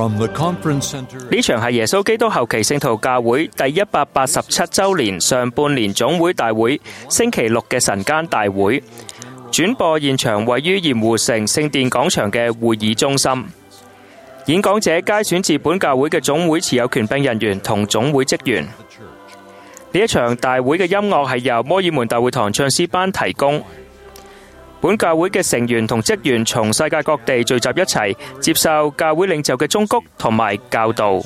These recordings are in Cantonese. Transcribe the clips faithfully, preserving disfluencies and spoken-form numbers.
呢場係耶穌基督後期聖徒教會第一百八十七週年上半年總會大會星期六嘅晨間大會，轉播現場位於鹽湖城聖殿廣場嘅會議中心。演講者皆選自本教會嘅總會持有權柄人員同總會職員。呢一場大會嘅音樂係由摩爾門大會堂唱詩班提供。本教會嘅成員同職員從世界各地聚集一齊，接受教會領袖嘅忠告同埋教導。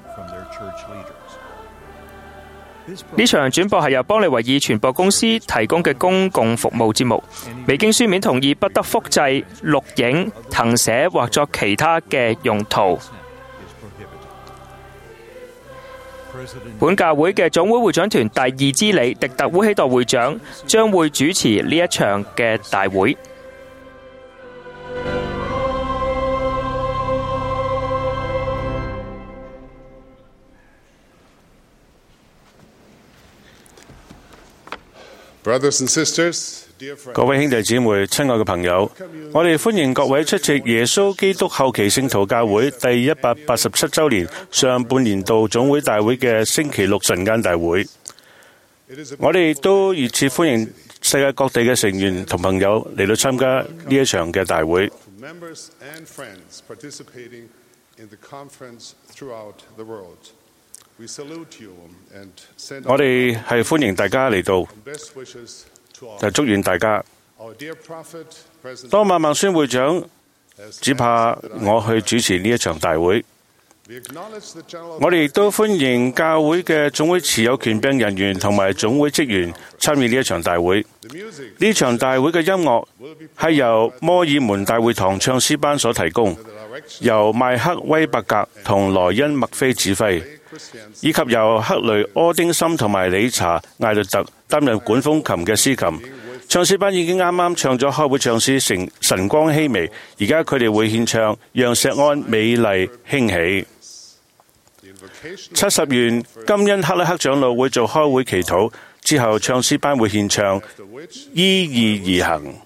呢場轉播係由邦利維爾傳播公司提供嘅公共服務節目，未經書面同意不得複製、錄影、謄寫或作其他嘅用途。本教會嘅總會會長團第二支理迪特烏希鐸會長將會主持呢一場嘅大會。 Brothers and sisters, 各位兄弟姊妹、親愛嘅朋友，我哋歡迎各位出席耶穌基督後期聖徒教會第一百八十七週年上半年度總會大會嘅星期六晨間大會。我哋亦都熱切歡迎世界各地嘅成員同朋友嚟到參加呢一場嘅大會。我哋係歡迎大家嚟到，就祝願大家。當麥孟孫會長只怕我去主持呢一場大會，我哋亦都歡迎教會嘅總會持有權柄人員同埋總會職員參與呢一場大會。呢場大會嘅音樂係由摩爾門大會堂唱詩班所提供，由邁克威伯格同萊恩麥菲指揮，以及由克雷柯丁森同埋理查艾略特擔任管風琴嘅司琴。唱詩班已經啱啱唱咗開會唱詩成晨光熹微，而家佢哋會獻唱讓錫安美麗興起。七十元金恩克拉克長老會做開會祈禱，之後唱詩班會獻唱依義而行。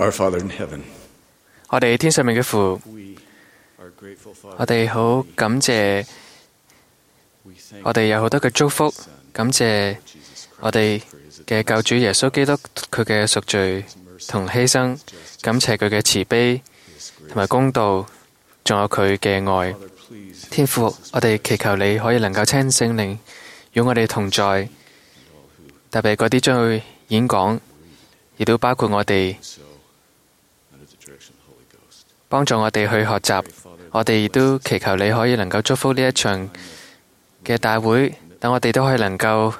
Our Father in heaven, 我哋天上面嘅父， we are grateful, Father. 我哋好感謝， We thank 我哋有好多嘅祝福，感謝我哋嘅救主耶穌基督佢嘅贖罪同犧牲，感謝佢嘅慈悲同埋公道，仲有佢嘅愛。 Father, please 天父，我哋祈求你可以能夠親聖靈與我哋同在，特別嗰啲將去演講，亦都包括我哋 so under the direction of the Holy Ghost. 幫助我哋去學習。我哋亦都祈求你可以能夠祝福呢一場嘅大會，等我哋都可以能夠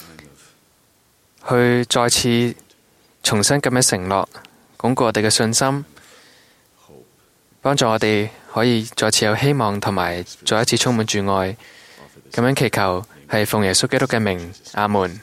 去再次重新咁樣承諾，鞏固我哋嘅信心，幫助我哋可以再次有希望，同埋再一次充滿住愛。咁樣祈求係奉耶穌基督嘅名，阿門。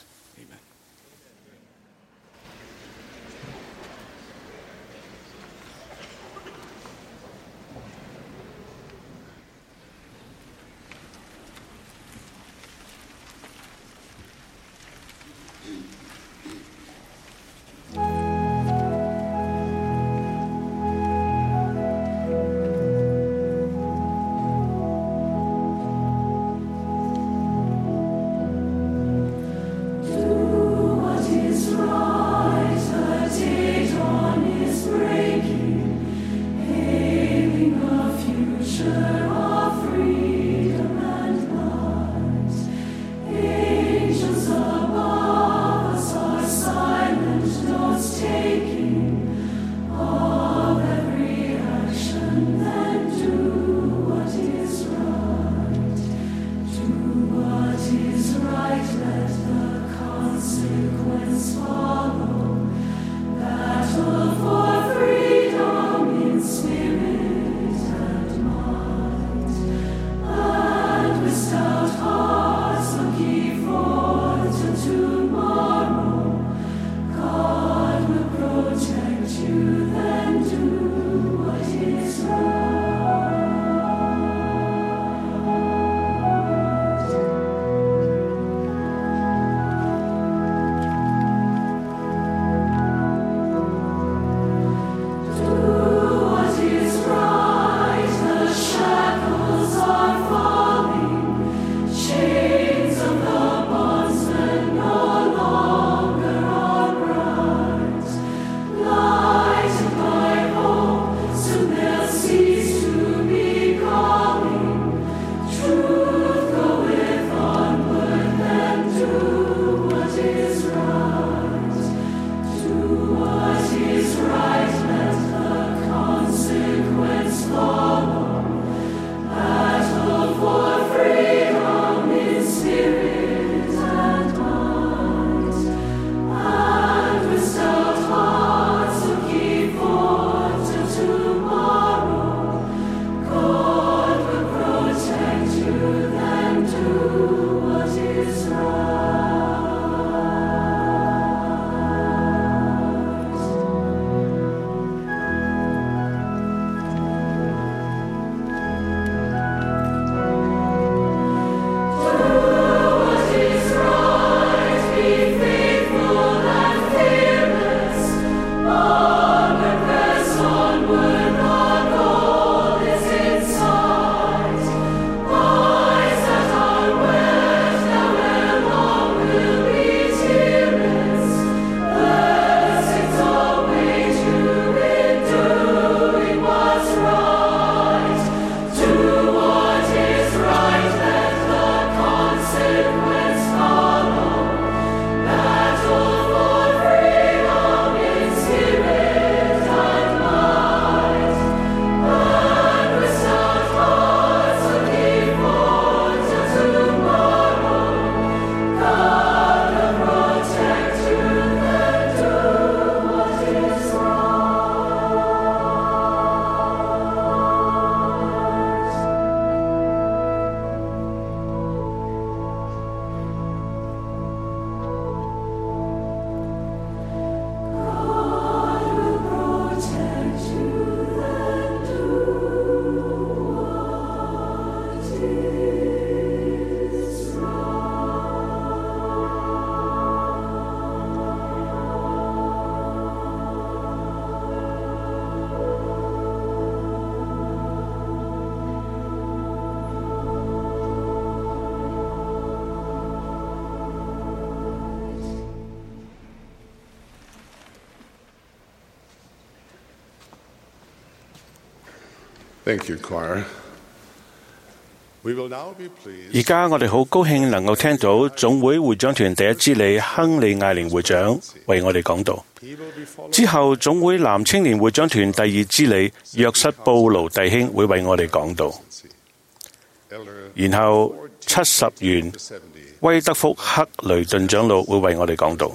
Thank you, choir. We will now be pleased. 而家我哋好高興能夠聽到總會會長團第一支理亨利艾靈會長為我哋講道。之後，總會男青年會長團第二支理約瑟布勞弟兄會為我哋講道。然後七十元威德福克雷頓長老會為我哋講道。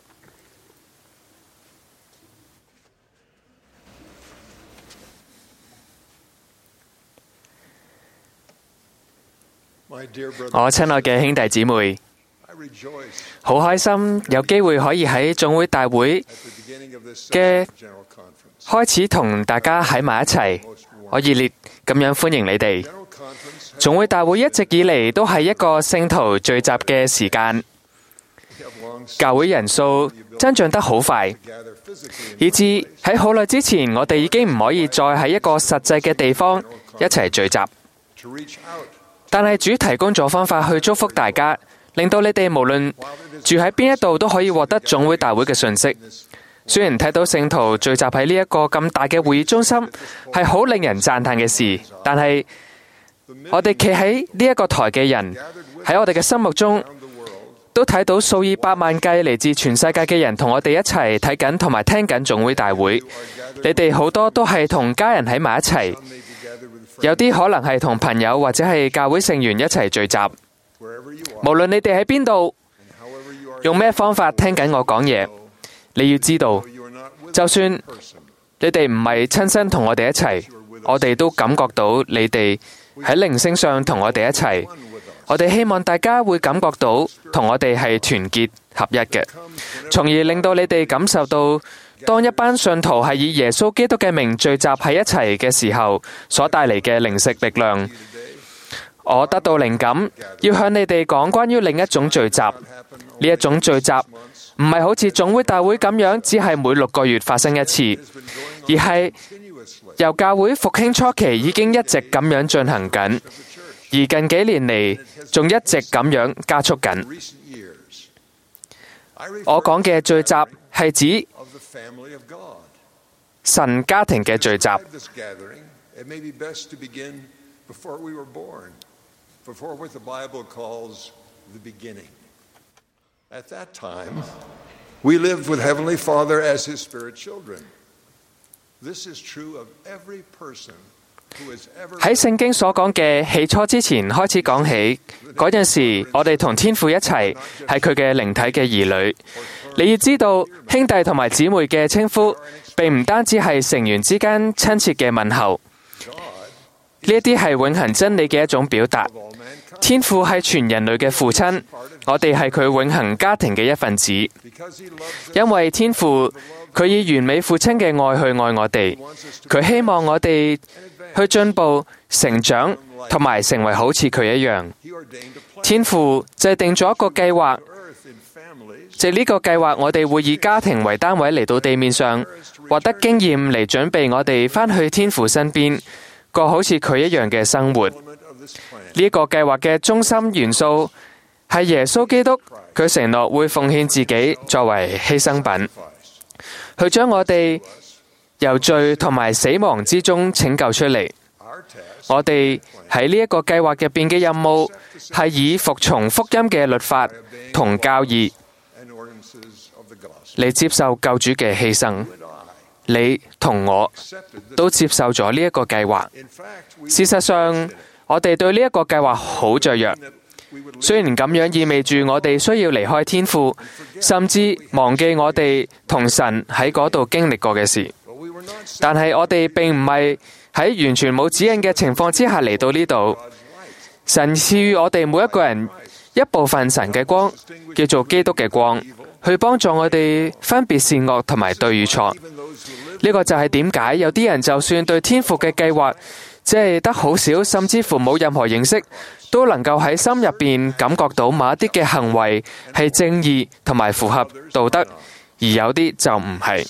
我親愛嘅兄弟姊妹，好開心有機會可以喺總會大會嘅開始同大家喺埋一齊，我熱烈咁樣歡迎你哋。總會大會一直以嚟都係一個聖徒聚集嘅時間，教會人數增長得好快，以致喺好耐之前，我哋已經唔可以再喺一個實際嘅地方一齊聚集。但係主提供咗方法去祝福大家，令到你哋無論住喺邊一度都可以獲得總會大會嘅訊息。雖然睇到聖徒聚集喺呢一個咁大嘅會議中心係好令人讚嘆嘅事，但係我哋企喺呢一個台嘅人喺我哋嘅心目中都睇到數以百萬計嚟自全世界嘅人同我哋一齊睇緊同埋聽緊總會大會。你哋好多都係同家人喺埋一齊，有啲可能係同朋友或者係教會成員一齊聚集。無論你哋喺邊度，用咩方法聽緊我講嘢，你要知道，就算你哋唔係親身同我哋一齊，我哋都感覺到你哋喺靈性上同我哋一齊。我哋希望大家會感覺到同我哋係團結合一嘅，從而令到你哋感受到當一班信徒係以耶穌基督嘅名聚集喺一齊嘅時候，所帶嚟嘅靈食力量。我得到靈感，要向你哋講關於另一種聚集。呢一種聚集唔係好似總會大會咁樣，只係每六個月發生一次，而係由教會復興初期已經一直咁樣進行緊，而近幾年嚟仲一直咁樣加速緊。我講嘅聚集係指神家庭嘅聚集。 At that time, we lived with Heavenly Father as His spirit children. This is true of every person who has ever. 喺聖經所講嘅起初之前開始講起，嗰陣時我哋同天父一齊係佢嘅靈體嘅兒女。你要知道，兄弟同埋姊妹嘅稱呼，並唔單止係成員之間親切嘅問候，呢一啲係永恆真理嘅一種表達。天父係全人類嘅父親，我哋係佢永恆家庭嘅一份子。因為天父佢以完美父親嘅愛去愛我哋，佢希望我哋去進步、成長同埋成為好似佢一樣。天父制定咗一個計劃，藉呢個計劃，我哋會以家庭為單位嚟到地面上，獲得經驗嚟準備我哋返去天父身邊，過好似佢一樣嘅生活。呢一個計劃嘅中心元素係耶穌基督，佢承諾會奉獻自己作為犧牲品，去將我哋由罪同埋死亡之中拯救出嚟。我哋喺呢一個計劃入邊嘅任務係以服從福音嘅律法同教義嚟接受救主嘅犧牲。你同我都接受咗呢一個計劃。事實上，我哋對呢一個計劃好雀躍，雖然咁樣意味住我哋需要離開天父，甚至忘記我哋同神喺嗰度經歷過嘅事，但係我哋並唔係喺完全冇指引嘅情況之下嚟到呢度。神賜予我哋每一個人一部分神嘅光，叫做基督嘅光，去幫助我哋分別善惡同埋對與錯。呢個就係點解有啲人就算對天父嘅計劃即係得好少，甚至乎冇任何認識，都能夠喺心入邊感覺到某一啲嘅行為係正義同埋符合道德，而有啲就唔係。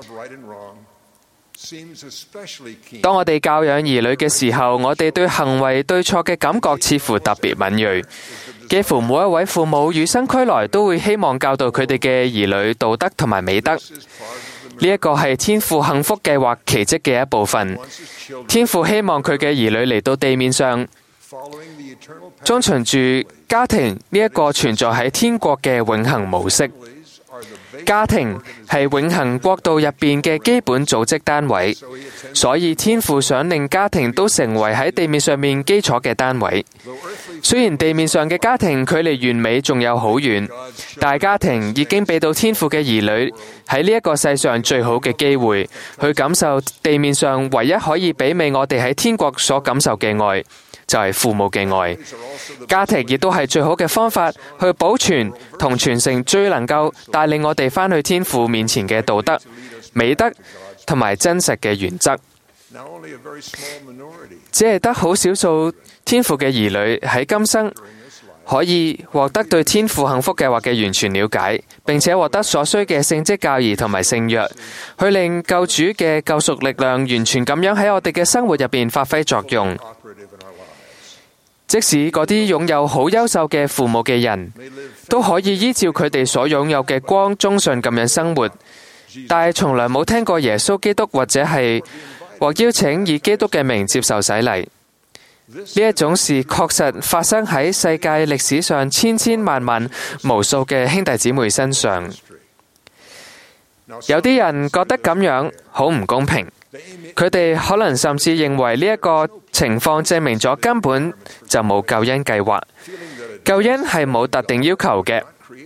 當我哋教養兒女嘅時候，我哋對行為對錯嘅感覺似乎特別敏銳。幾乎每一位父母與生俱來都會希望教導佢哋嘅兒女道德同埋美德。 呢一個係天父幸福計劃奇蹟嘅一部分。天父希望佢嘅兒女嚟到地面上，遵循住家庭呢一個存在喺天國嘅永恆模式。家庭係永恆國度入邊嘅基本組織單位，所以天父想令家庭都成為喺地面上面基礎嘅單位。雖然地面上嘅家庭距離完美仲有好遠，但係家庭已經俾到天父嘅兒女喺呢一個世上最好嘅機會，去感受地面上唯一可以媲美我哋喺天國所感受嘅愛，就係父母嘅愛。家庭亦都係最好嘅方法去保存同傳承最能夠帶領我哋返去天父面前嘅道德、美德同埋真實嘅原則。只係得好少數天父嘅兒女喺今生可以獲得對天父幸福計劃嘅完全了解，並且獲得所需嘅聖職教義同埋聖約，去令救主嘅救贖力量完全咁樣喺我哋嘅生活入邊發揮作用。即使嗰啲擁有好優秀嘅父母嘅人，都可以依照佢哋所擁有嘅光忠信咁樣生活，但係從來冇聽過耶穌基督或者係獲邀請以基督嘅名接受洗禮。呢一種事確實發生喺世界歷史上千千萬萬無數嘅兄弟姊妹身上。有啲人覺得咁樣好唔公平，佢哋可能甚至認為呢一個情況證明咗根本就冇救恩計劃，救恩係冇特定要求嘅。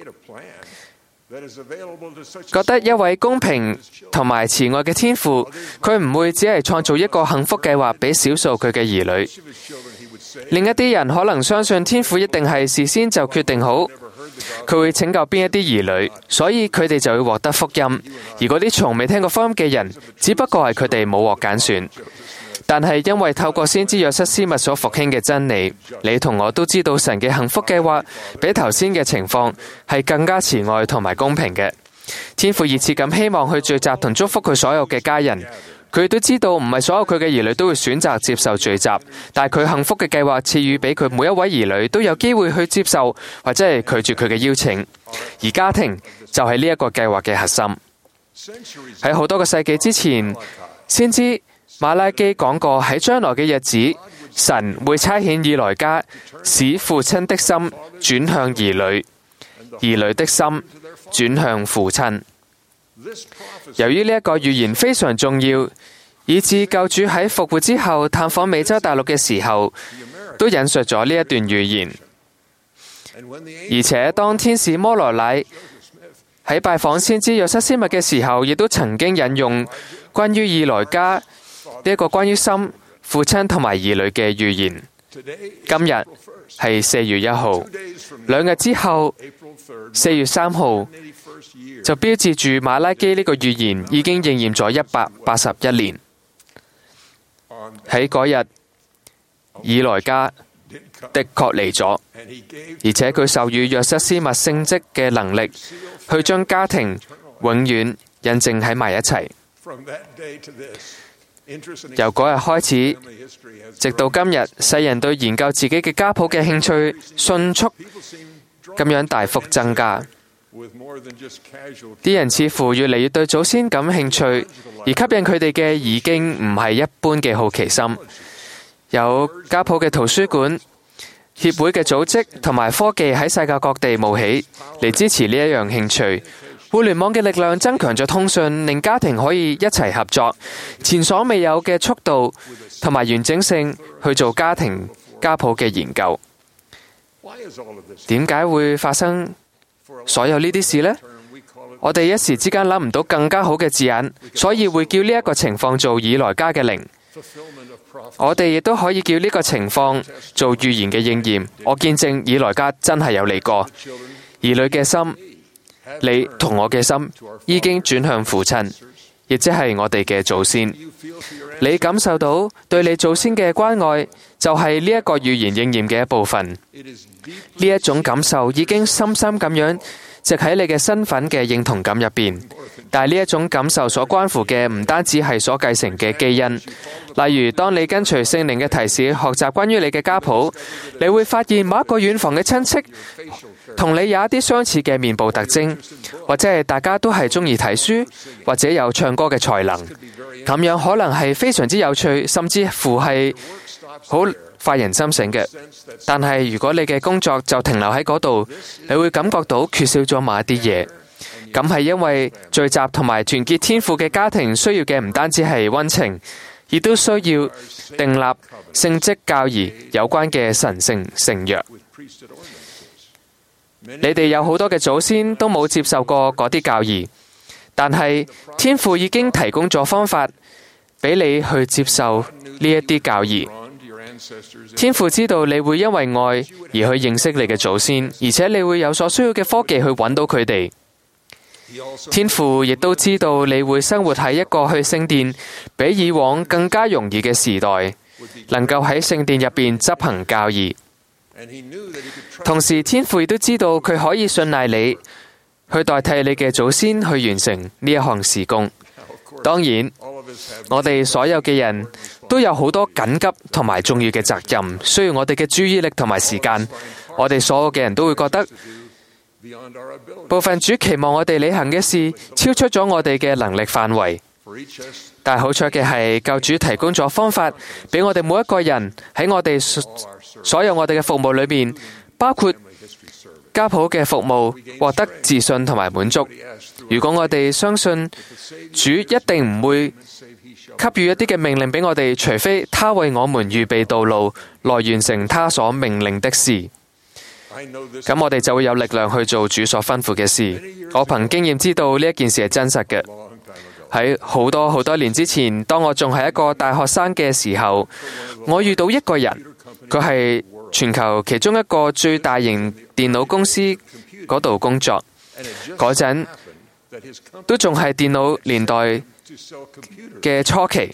覺得一位公平同埋慈愛嘅天父，佢唔會只係創造一個幸福計劃俾少數佢嘅兒女。另一啲人可能相信天父一定係事先就決定好，佢會拯救邊一啲兒女，所以佢哋就會獲得福音。而嗰啲從未聽過福音嘅人，只不過係佢哋冇獲揀選。但係因為透過先知約瑟斯密所復興嘅真理，你同我都知道神嘅幸福計劃比頭先嘅情況係更加慈愛同埋公平嘅。天父熱切咁希望去聚集同祝福佢所有嘅家人。佢都知道唔係所有佢嘅兒女都會選擇接受聚集，但係佢幸福嘅計劃賜予俾佢每一位兒女都有機會去接受或者係拒絕佢嘅邀請。而家庭就係呢一個計劃嘅核心。喺好多個世紀之前，先知馬拉基講過，喺將來嘅日子，神會差遣以來加，使父親的心轉向兒女，兒女的心轉向父親。由於呢一個預言非常重要，以致救主喺復活之後探訪美洲大陸嘅時候，都引述咗呢一段預言。而且當天使摩羅乃喺拜訪先知約瑟斯密嘅時候，亦都曾經引用關於以來加呢一個關於心、父親同埋兒女嘅預言。今日係四月一號，兩日之後四月三號就標誌住馬拉基呢個預言已經應驗咗一百八十一年。喺嗰日，以來加的確嚟咗，而且佢授予約瑟斯密聖職嘅能力，去將家庭永遠印證喺埋一齊。由嗰日開始，直到今日，世人對研究自己嘅家譜嘅興趣迅速咁樣大幅增加。啲人似乎越嚟越對祖先感興趣，而吸引佢哋嘅已經唔係一般嘅好奇心。有家譜嘅圖書館、協會嘅組織同埋科技喺世界各地冒起嚟支持呢一樣興趣。互聯網嘅力量增強咗通訊，令家庭可以一齊合作，前所未有嘅速度同埋完整性去做家庭家譜嘅研究。點解會發生所有呢啲事呢？我哋一時之間諗唔到更加好嘅字眼，所以會叫呢一個情況做以來加嘅靈。我哋亦都可以叫呢個情況做預言嘅應驗。我見證以來加真係有嚟過。兒女嘅心，你同我嘅心已經轉向父親，亦即係我哋嘅祖先。你感受到對你祖先嘅關愛，就係呢一個預言應驗嘅一部分。呢一種感受已經深深咁樣植喺你嘅身份嘅認同感入邊。但係呢一種感受所關乎嘅唔單止係所繼承嘅基因。例如，當你跟隨聖靈嘅提示學習關於你嘅家譜，你會發現某一個遠房嘅親戚同你有一啲相似嘅面部特徵，或者係大家都係中意睇書，或者有唱歌嘅才能，咁樣可能係非常之有趣，甚至乎係好發人深省嘅。但係如果你嘅工作就停留喺嗰度，你會感覺到缺少咗某一啲嘢。咁係因為聚集同埋團結天父嘅家庭需要嘅唔單止係溫情，亦都需要訂立聖職教義有關嘅神聖聖約。你哋有好多嘅祖先都冇接受過嗰啲教義，但係天父已經提供咗方法俾你去接受呢一啲教義。天父知道你會因為愛而去認識你嘅祖先，而且你會有所需要嘅科技去揾到佢哋。天父亦都知道你會生活喺一個去聖殿比以往更加容易嘅時代，能夠喺聖殿入邊執行教義。同時，天父亦都知道佢可以信賴你去代替你嘅祖先去完成呢一項事工。當然，我哋所有嘅人都有好多緊急同埋重要嘅責任，需要我哋嘅注意力同埋時間。我哋所有嘅人都會覺得部分主期望我哋履行嘅事超出咗我哋嘅能力範圍，但係好彩嘅係救主提供咗方法俾我哋每一個人喺我哋所有我哋嘅服務裏面，包括家譜嘅服務，獲得自信同埋滿足。如果我哋相信主一定唔會給予一啲嘅命令俾我哋，除非他為我們預備道路，來完成他所命令的事。咁我哋就會有力量去做主所吩咐嘅事。我憑經驗知道呢一件事係真實嘅。喺好多好多年之前，當我仲係一個大學生嘅時候，我遇到一個人，佢係全球其中一個最大型電腦公司嗰度工作。嗰陣都仲係電腦年代嘅初期，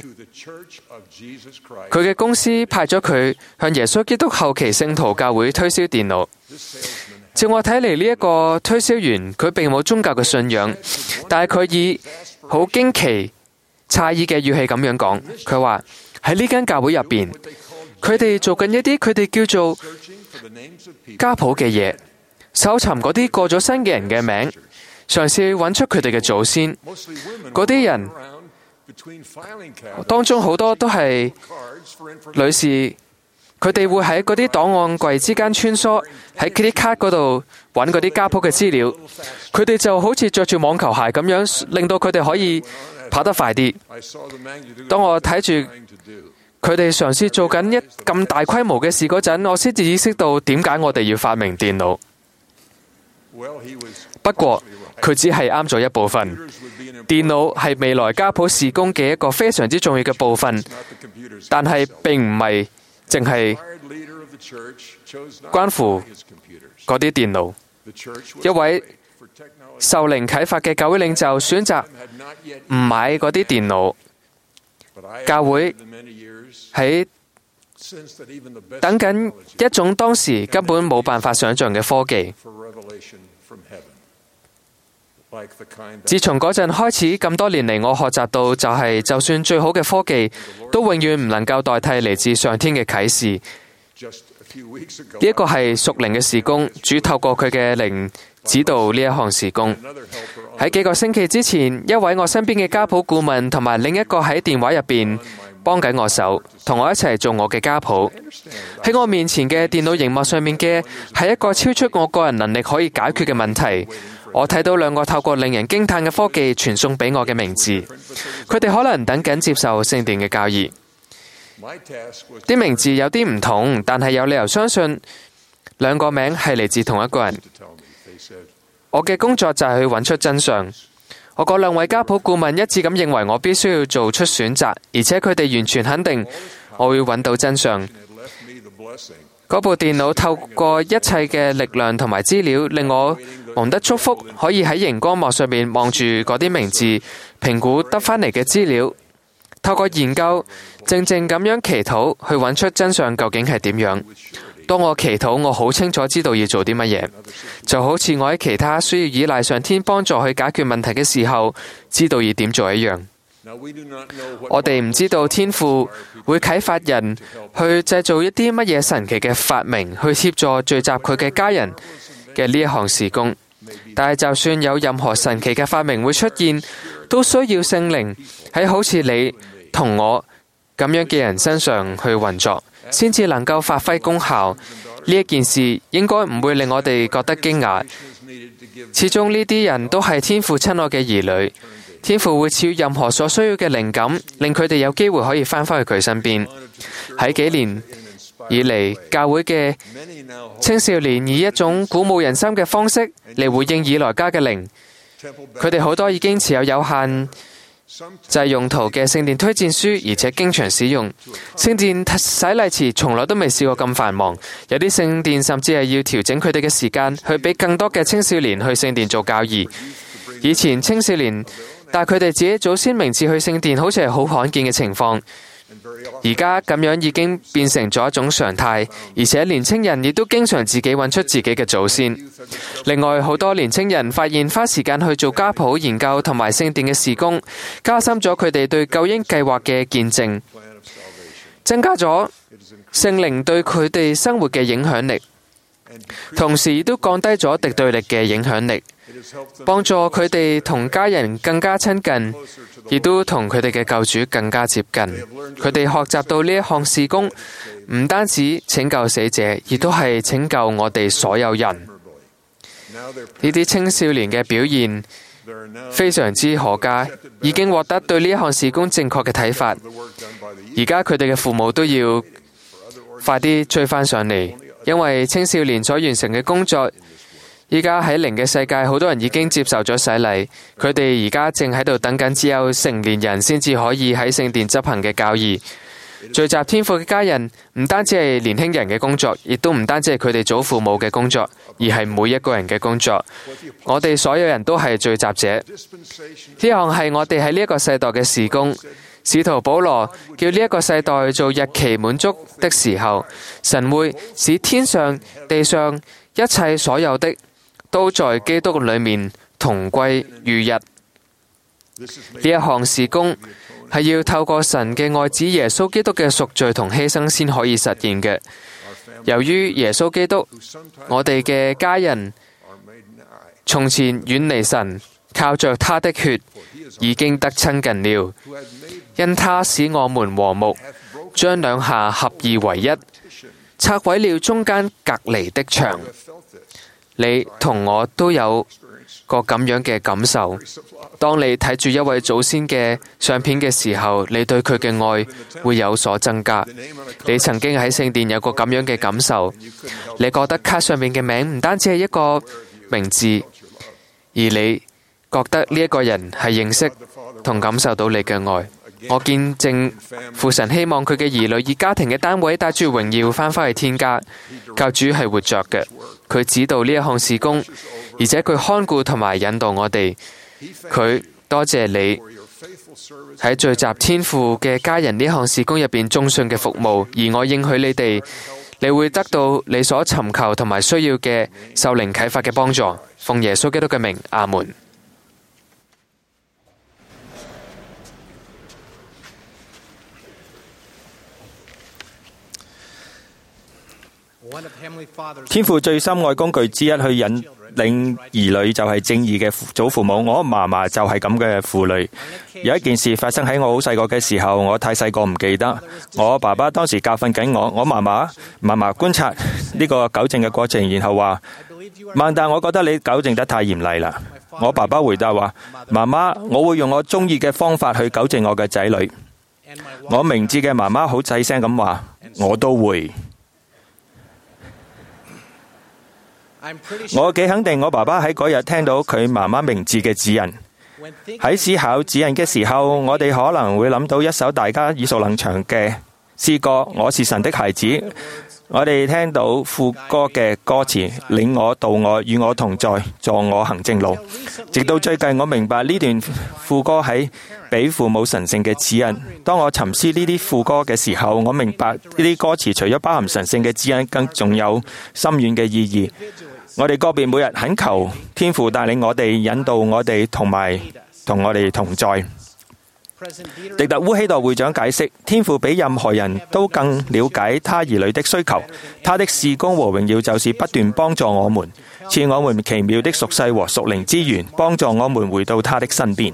佢嘅公司派咗佢向耶穌基督後期聖徒教會推銷電腦。照我睇嚟，呢一個推銷員佢並冇宗教嘅信仰，但係佢以好驚奇、詫異嘅語氣咁樣講，佢話喺呢間教會入邊，佢哋做緊一啲佢哋叫做家譜嘅嘢，搜尋嗰啲過咗身嘅人嘅名，嘗試揾出佢哋嘅祖先。嗰啲人當中好多都係女士，佢哋會喺嗰啲檔案櫃之間穿梭，喺嗰啲卡嗰度揾嗰啲家譜嘅資料。佢哋就好似着住網球鞋咁樣，令到佢哋可以跑得快啲。當我睇住佢哋嘗試做緊一咁大規模嘅事嗰陣，我先至意識到點解我哋要發明電腦。不過佢只係啱咗一部分。電腦係未來家譜事工嘅一個非常之重要嘅部分，但係並唔係淨係關乎嗰啲電腦。一位受靈啟發嘅教會領袖選擇唔買嗰啲電腦。教會喺等緊一種當時根本冇辦法想象嘅科技。自從嗰陣開始，咁多年嚟，我學習到就係，就算最好嘅科技，都永遠唔能夠代替嚟自上天嘅啟示。呢一個係屬靈嘅事工，主透過佢嘅靈指導呢一項事工。喺幾個星期之前，一位我身邊嘅家譜顧問同埋另一個喺電話入邊幫緊我手，同我一齊做我嘅家譜。喺我面前嘅電腦熒幕上面嘅係一個超出我個人能力可以解決嘅問題。我睇到兩個透過令人驚嘆嘅科技傳送俾我嘅名字，佢哋可能等緊接受聖殿嘅教義。啲名字有啲唔同，但係有理由相信兩個名係嚟自同一個人。我嘅工作就係去揾出真相。我嗰兩位家譜顧問一致咁認為我必須要做出選擇，而且佢哋完全肯定我會揾到真相。嗰部電腦透過一切嘅力量同埋資料，令我蒙得祝福，可以喺熒光幕上面望住嗰啲名字，評估得返嚟嘅資料，透過研究，靜靜咁樣祈禱，去揾出真相究竟係點樣。當我祈禱，我好清楚知道要做啲乜嘢，就好似我喺其他需要依賴上天幫助去解決問題嘅時候，知道要點做一樣。我哋唔知道天父會啟發人去製造一啲乜嘢神奇嘅發明，去協助聚集佢嘅家人嘅呢一項事工。但係就算有任何神奇嘅發明會出現，都需要聖靈喺好似你同我咁樣嘅人身上去運作，先至能夠發揮功效。呢一件事應該唔會令我哋覺得驚訝。始終呢啲人都係天父親愛嘅兒女，天父會賜予任何所需要嘅靈感，令佢哋有機會可以返返去佢身邊。喺幾年以嚟，教會嘅青少年以一種鼓舞人心嘅方式嚟回應以來加嘅靈，佢哋好多已經持有有限制用途嘅聖殿推薦書，而且經常使用。聖殿洗禮池從來都未試過咁繁忙，有啲聖殿甚至係要調整佢哋嘅時間，去俾更多嘅青少年去聖殿做教義。以前青少年帶佢哋自己祖先名字去聖殿，好似係好罕見嘅情況。而家咁樣已經變成咗一種常態，而且年青人亦都經常自己揾出自己嘅祖先。另外，好多年青人發現花時間去做家譜研究同埋聖殿嘅事工，加深咗佢哋對救恩計劃嘅見證，增加咗聖靈對佢哋生活嘅影響力，同時亦都降低咗敵對力嘅影響力，幫助佢哋同家人更加親近，亦都同佢哋嘅救主更加接近。佢哋學習到呢一項事工，唔單止拯救死者，亦都係拯救我哋所有人。呢啲青少年嘅表現非常之可嘉，已經獲得對呢一項事工正確嘅睇法。而家佢哋嘅父母都要快啲追返上嚟，因為青少年所完成嘅工作，依家喺靈嘅世界，好多人已經接受咗洗禮，佢哋而家正喺度等緊只有成年人先至可以喺聖殿執行嘅教義。聚集天父嘅家人唔單止係年輕人嘅工作，亦都唔單止係佢哋祖父母嘅工作，而係每一個人嘅工作。我哋所有人都係聚集者。呢項係我哋喺呢一個世代嘅事工。使徒保羅叫呢一個世代做日期滿足的時候，神會使天上地上一切所有的都在基督裏面同歸於一。呢一項事工係要透過神嘅愛子耶穌基督嘅贖罪同犧牲先可以實現嘅。由於耶穌基督，我哋嘅家人從前遠離神，靠着他的血已經得親近了，因他使我們和睦，將兩下合二為一，拆毀了中間隔離的牆。你同我都有個咁樣嘅感受。當你睇住一位祖先嘅相片嘅時候，你對佢嘅愛會有所增加。你曾經喺聖殿有個咁樣嘅感受，你覺得卡上面嘅名唔單止係一個名字，而你覺得呢一個人係認識同感受到你嘅愛。我見證父神希望佢嘅兒女以家庭嘅單位帶住榮耀返返去天家。救主係活着嘅，佢指導呢一項事工，而且佢看顧同埋引導我哋。佢多謝你喺聚集天父嘅家人呢項事工入邊忠信嘅服務，而我應許你哋，你會得到你所尋求同埋需要嘅受靈啟發嘅幫助。奉耶穌基督嘅名，阿門。 天父最深愛工具之一去引領兒女就係正義嘅祖父母。我嫲嫲就係咁嘅婦女。有一件事發生喺我好細個嘅時候，我太細個唔記得。我爸爸當時教訓緊我，我嫲嫲嫲嫲觀察呢個糾正嘅過程，然後話：萬達，我覺得你糾正得太嚴厲啦。我爸爸回答話：媽媽，我會用我中意嘅方法去糾正我嘅仔女。我明智嘅媽媽好細聲咁話：我都會。我幾肯定我爸爸喺嗰日聽到佢媽媽明智嘅指引。喺思考指引嘅時候，我哋可能會諗到一首大家耳熟能詳嘅詩歌《我是神的孩子》。我哋聽到副歌嘅歌詞：領我導我與我同在，助我行正路。直到最近我明白呢段副歌係俾父母神聖嘅指引。當我沉思呢啲副歌嘅時候，我明白呢啲歌詞除咗包含神聖嘅指引，更仲有深遠嘅意義。我哋個別每日懇求天父帶領我哋，引導我哋，同埋同我哋同在。迪特烏希代會長解釋，天父比任何人都更了解他兒女的需求。他的事工和榮耀就是不斷幫助我們， 賜我們奇妙的屬世和屬靈資源，幫助我們回到他的身邊。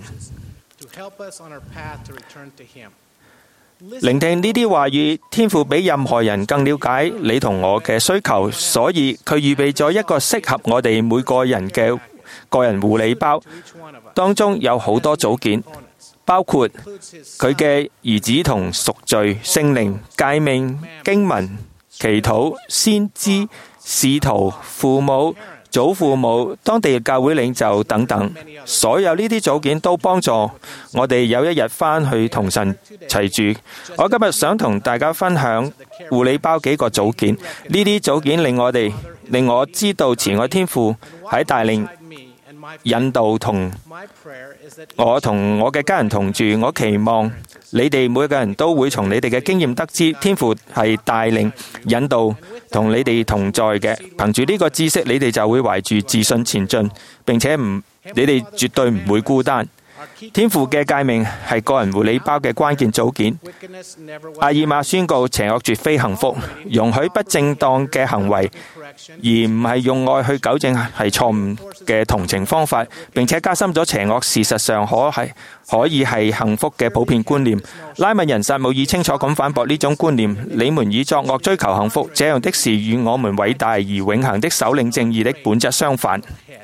聆聽呢啲話語，天父比任何人更了解你同我嘅需求，所以佢預備咗一個適合我哋每個人嘅個人護理包，當中有好多組件，包括佢嘅兒子同贖罪、聖靈、誡命、經文、祈禱、先知、使徒、父母、祖父母、當地教會領袖等等，所有呢啲組件都幫助我哋有一日返去同神齊住。我今日想同大家分享護理包幾個組件，呢啲組件令我哋令我知道慈愛天父喺帶領引導同我同我嘅家人同住。我期望你哋每個人都會從你哋嘅經驗得知，天父係帶領引導同你哋同在嘅。憑住呢個知識，你哋就會懷住自信前進，並且唔，你哋絕對唔會孤單。天父嘅誡命係個人護理包嘅關鍵組件。阿爾瑪宣告邪惡絕非幸福，容許不正當嘅行為，而唔係用愛去糾正係錯誤嘅同情方法，並且加深咗邪惡事實上可係可以係幸福嘅普遍觀念。拉密人撒母耳清楚咁反駁呢種觀念：你們以作惡追求幸福，這樣的事與我們偉大而永恆的首領正義的本質相反。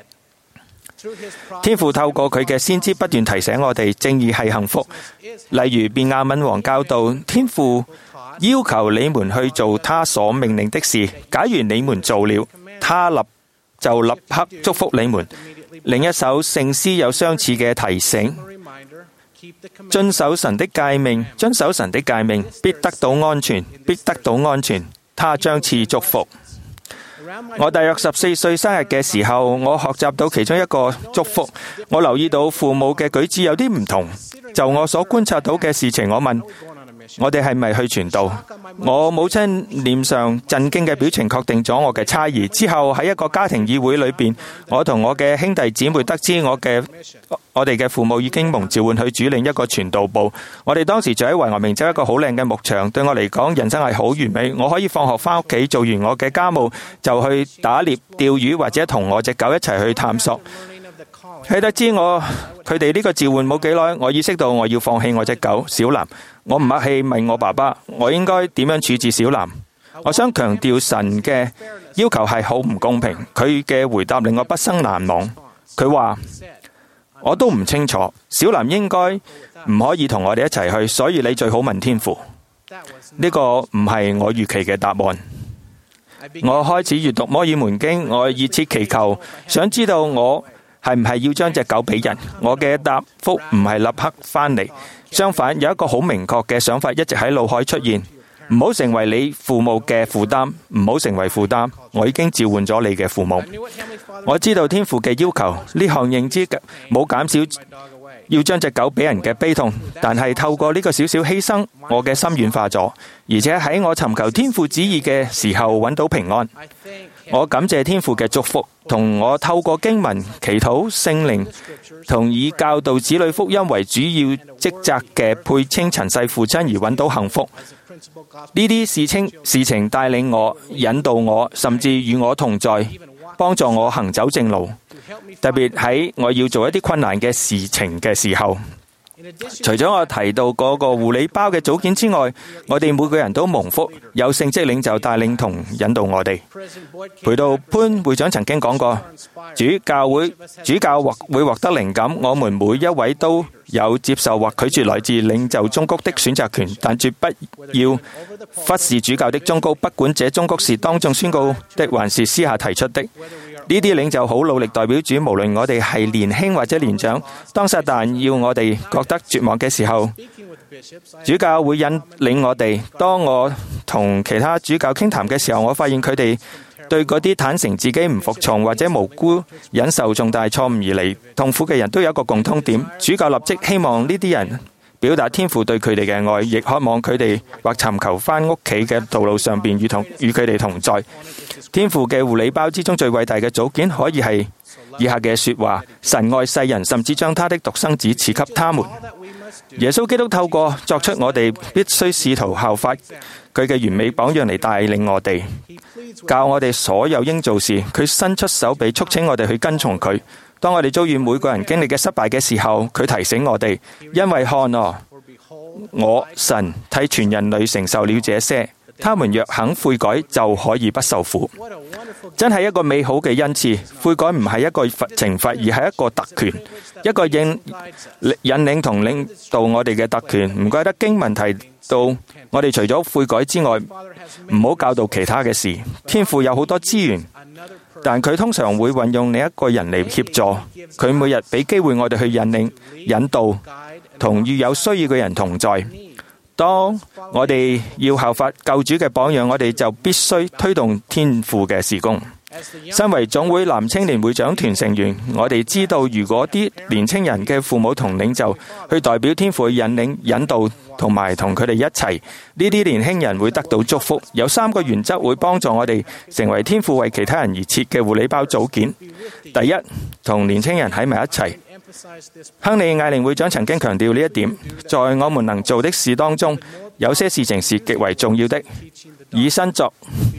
天父透過佢嘅先知不斷提醒我哋，正義係幸福。例如便雅憫王教導，天父要求你們去做他所命令的事，假如你們做了，他立就立刻祝福你們。另一首聖詩有相似嘅提醒：遵守神的誡命，遵守神的誡命，必得到安全，必得到安全，他將賜祝福。我大約十四歲生日嘅時候，我學習到其中一個祝福。我留意到父母嘅舉止有啲唔同。就我所觀察到嘅事情，我問我哋係咪去傳道？我母親臉上震驚嘅表情確定咗我嘅猜疑。之後喺一個家庭議會裏邊，我同我嘅兄弟姊妹得知我嘅我哋嘅父母已經蒙召喚去主領一個傳道部。我哋當時住喺維俄明州一個好靚嘅牧場，對我嚟講人生係好完美。我可以放學翻屋企，做完我嘅家務就去打獵、釣魚或者同我隻狗一齊去探索。喺得知我佢哋呢個召喚冇幾耐，我意識到我要放棄我隻狗小藍。我唔客氣問我爸爸，我應該點樣處置小藍？我想強調神嘅要求係好唔公平。佢嘅回答令我畢生難忘。佢話我都唔清楚，小藍應該唔可以同我哋一齊去，所以你最好問天父。呢個唔係我預期嘅答案。我開始閱讀摩爾門經，我熱切祈求，想知道我係唔係要將隻狗俾人。我嘅答覆唔係立刻返嚟，相反有一個好明確嘅想法一直喺腦海出現：唔好成為你父母嘅負擔，唔好成為負擔。我已經召喚咗你嘅父母。我知道天父嘅要求，呢項認知冇減少要將隻狗俾人嘅悲痛，但係透過呢個少少犧牲，我嘅心軟化咗，而且喺我尋求天父旨意嘅時候揾到平安。我感謝天父嘅祝福，同我透過經文、祈禱、聖靈同以教導子女福音為主要職責嘅佩稱陳世父親而揾到幸福。呢啲事情事情帶領我、引導我，甚至與我同在，幫助我行走正路。特別喺我要做一啲困難嘅事情嘅時候。除咗我提到嗰個護理包嘅組件之外，我哋每個人都蒙福，有聖職領袖帶領同引導我哋。培道潘會長曾經講過，主教會主教或會獲得靈感，我們每一位都有接受或拒絕來自領袖忠告的選擇權，但絕不要忽視主教的忠告，不管這忠告是當眾宣告的，還是私下提出的。呢啲領袖好努力代表主，無論我哋係年輕或者年長。當撒旦要我哋覺得絕望嘅時候，主教會引領我哋。當我同其他主教傾談嘅時候，我發現佢哋對嗰啲坦誠自己唔服從或者無辜忍受重大錯誤而嚟痛苦嘅人都有一個共通點：主教立即希望呢啲人表達天父對佢哋嘅愛，亦渴望佢哋或尋求返屋企嘅道路上邊與同與佢哋同在。天父嘅護理包之中最偉大嘅組件可以係以下嘅說話：神愛世人，甚至將他的獨生子賜給他們。耶穌基督透過作出我哋必須試圖效法佢嘅完美榜樣嚟帶領我哋。 教我哋所有應做事。佢伸出手臂促請我哋去跟從佢。當我哋遭遇每個人經歷嘅失敗嘅時候，佢提醒我哋，因為看啊，我神替全人類承受了這些，他們若肯悔改，就可以不受苦。真係一個美好嘅恩賜。悔改唔係一個懲罰，而係一個特權，一個引引領同領導我哋嘅特權。唔怪得經文提到，我哋除咗悔改之外，唔好教導其他嘅事。天父有好多資源，但佢通常會運用另一個人嚟協助。佢每日俾機會我哋去引領、引導，同與有需要嘅人同在。當我哋要效法救主嘅榜樣，我哋就必須推動天父嘅事工。身為總會男青年會長團成員，我哋知道如果啲年青人嘅父母同領袖去代表天父去引領、引導同埋同佢哋一齊，呢啲年輕人會得到祝福。有三個原則會幫助我哋成為天父為其他人而設嘅護理包組件。第一，同年青人喺埋一齊。亨利艾靈會長曾經強調呢一點，在我們能做的事當中，有些事情是極為重要的。以身作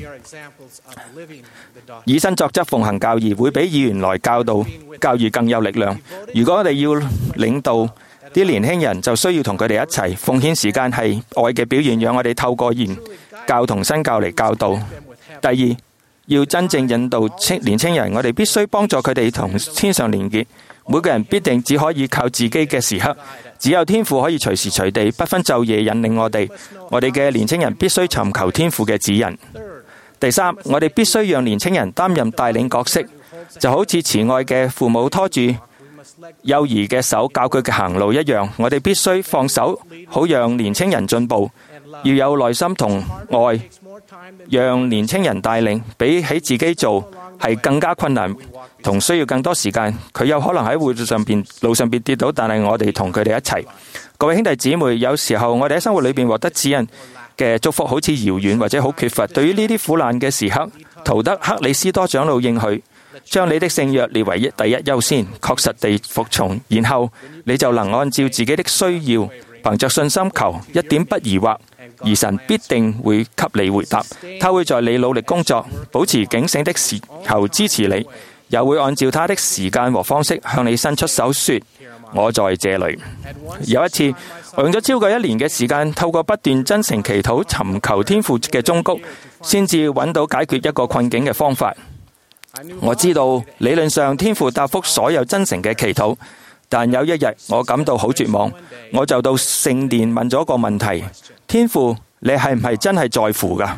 以身作則，奉行教義，會比議員來教導教義更有力量。如果我哋要領導啲年輕人，就需要同佢哋一齊奉獻時間，係愛嘅表現，讓我哋透過言教同身教嚟教導。第二，要真正引導年輕人，我哋必須幫助佢哋同天上連結。每個人必定只可以靠自己嘅時刻，只有天父可以隨時隨地不分晝夜引領我哋。我哋嘅年輕人必須尋求天父嘅指引。第三，我哋必須讓年輕人擔任帶領角色，就好似慈愛嘅父母拖住幼兒嘅手教佢嘅行路一樣。我哋必須放手，好讓年輕人進步。要有耐心同愛，讓年輕人帶領，比起自己做係更加困難，同需要更多時間。佢有可能喺路上邊路上邊跌倒，但係我哋同佢哋一齊。各位兄弟姊妹，有時候我哋喺生活裏邊獲得指引嘅祝福好似遙遠或者好缺乏。對於呢啲苦難嘅時刻，陶德克里斯多長老應許，將你的聖約列為第一優先，確實地服從，然後你就能按照自己的需要，憑着信心求，一點不疑惑，而神必定會給你回答。他會在你努力工作、保持警醒的時候支持你，也會按照他的時間和方式向你伸出手說，我在這裏。有一次，我用咗超過一年嘅時間，透過不斷真誠祈禱、尋求天父嘅忠告，先至揾到解決一個困境嘅方法。我知道理論上天父答覆所有真誠嘅祈禱，但有一日我感到好絕望，我就到聖殿問咗個問題：天父，你係唔係真係在乎㗎？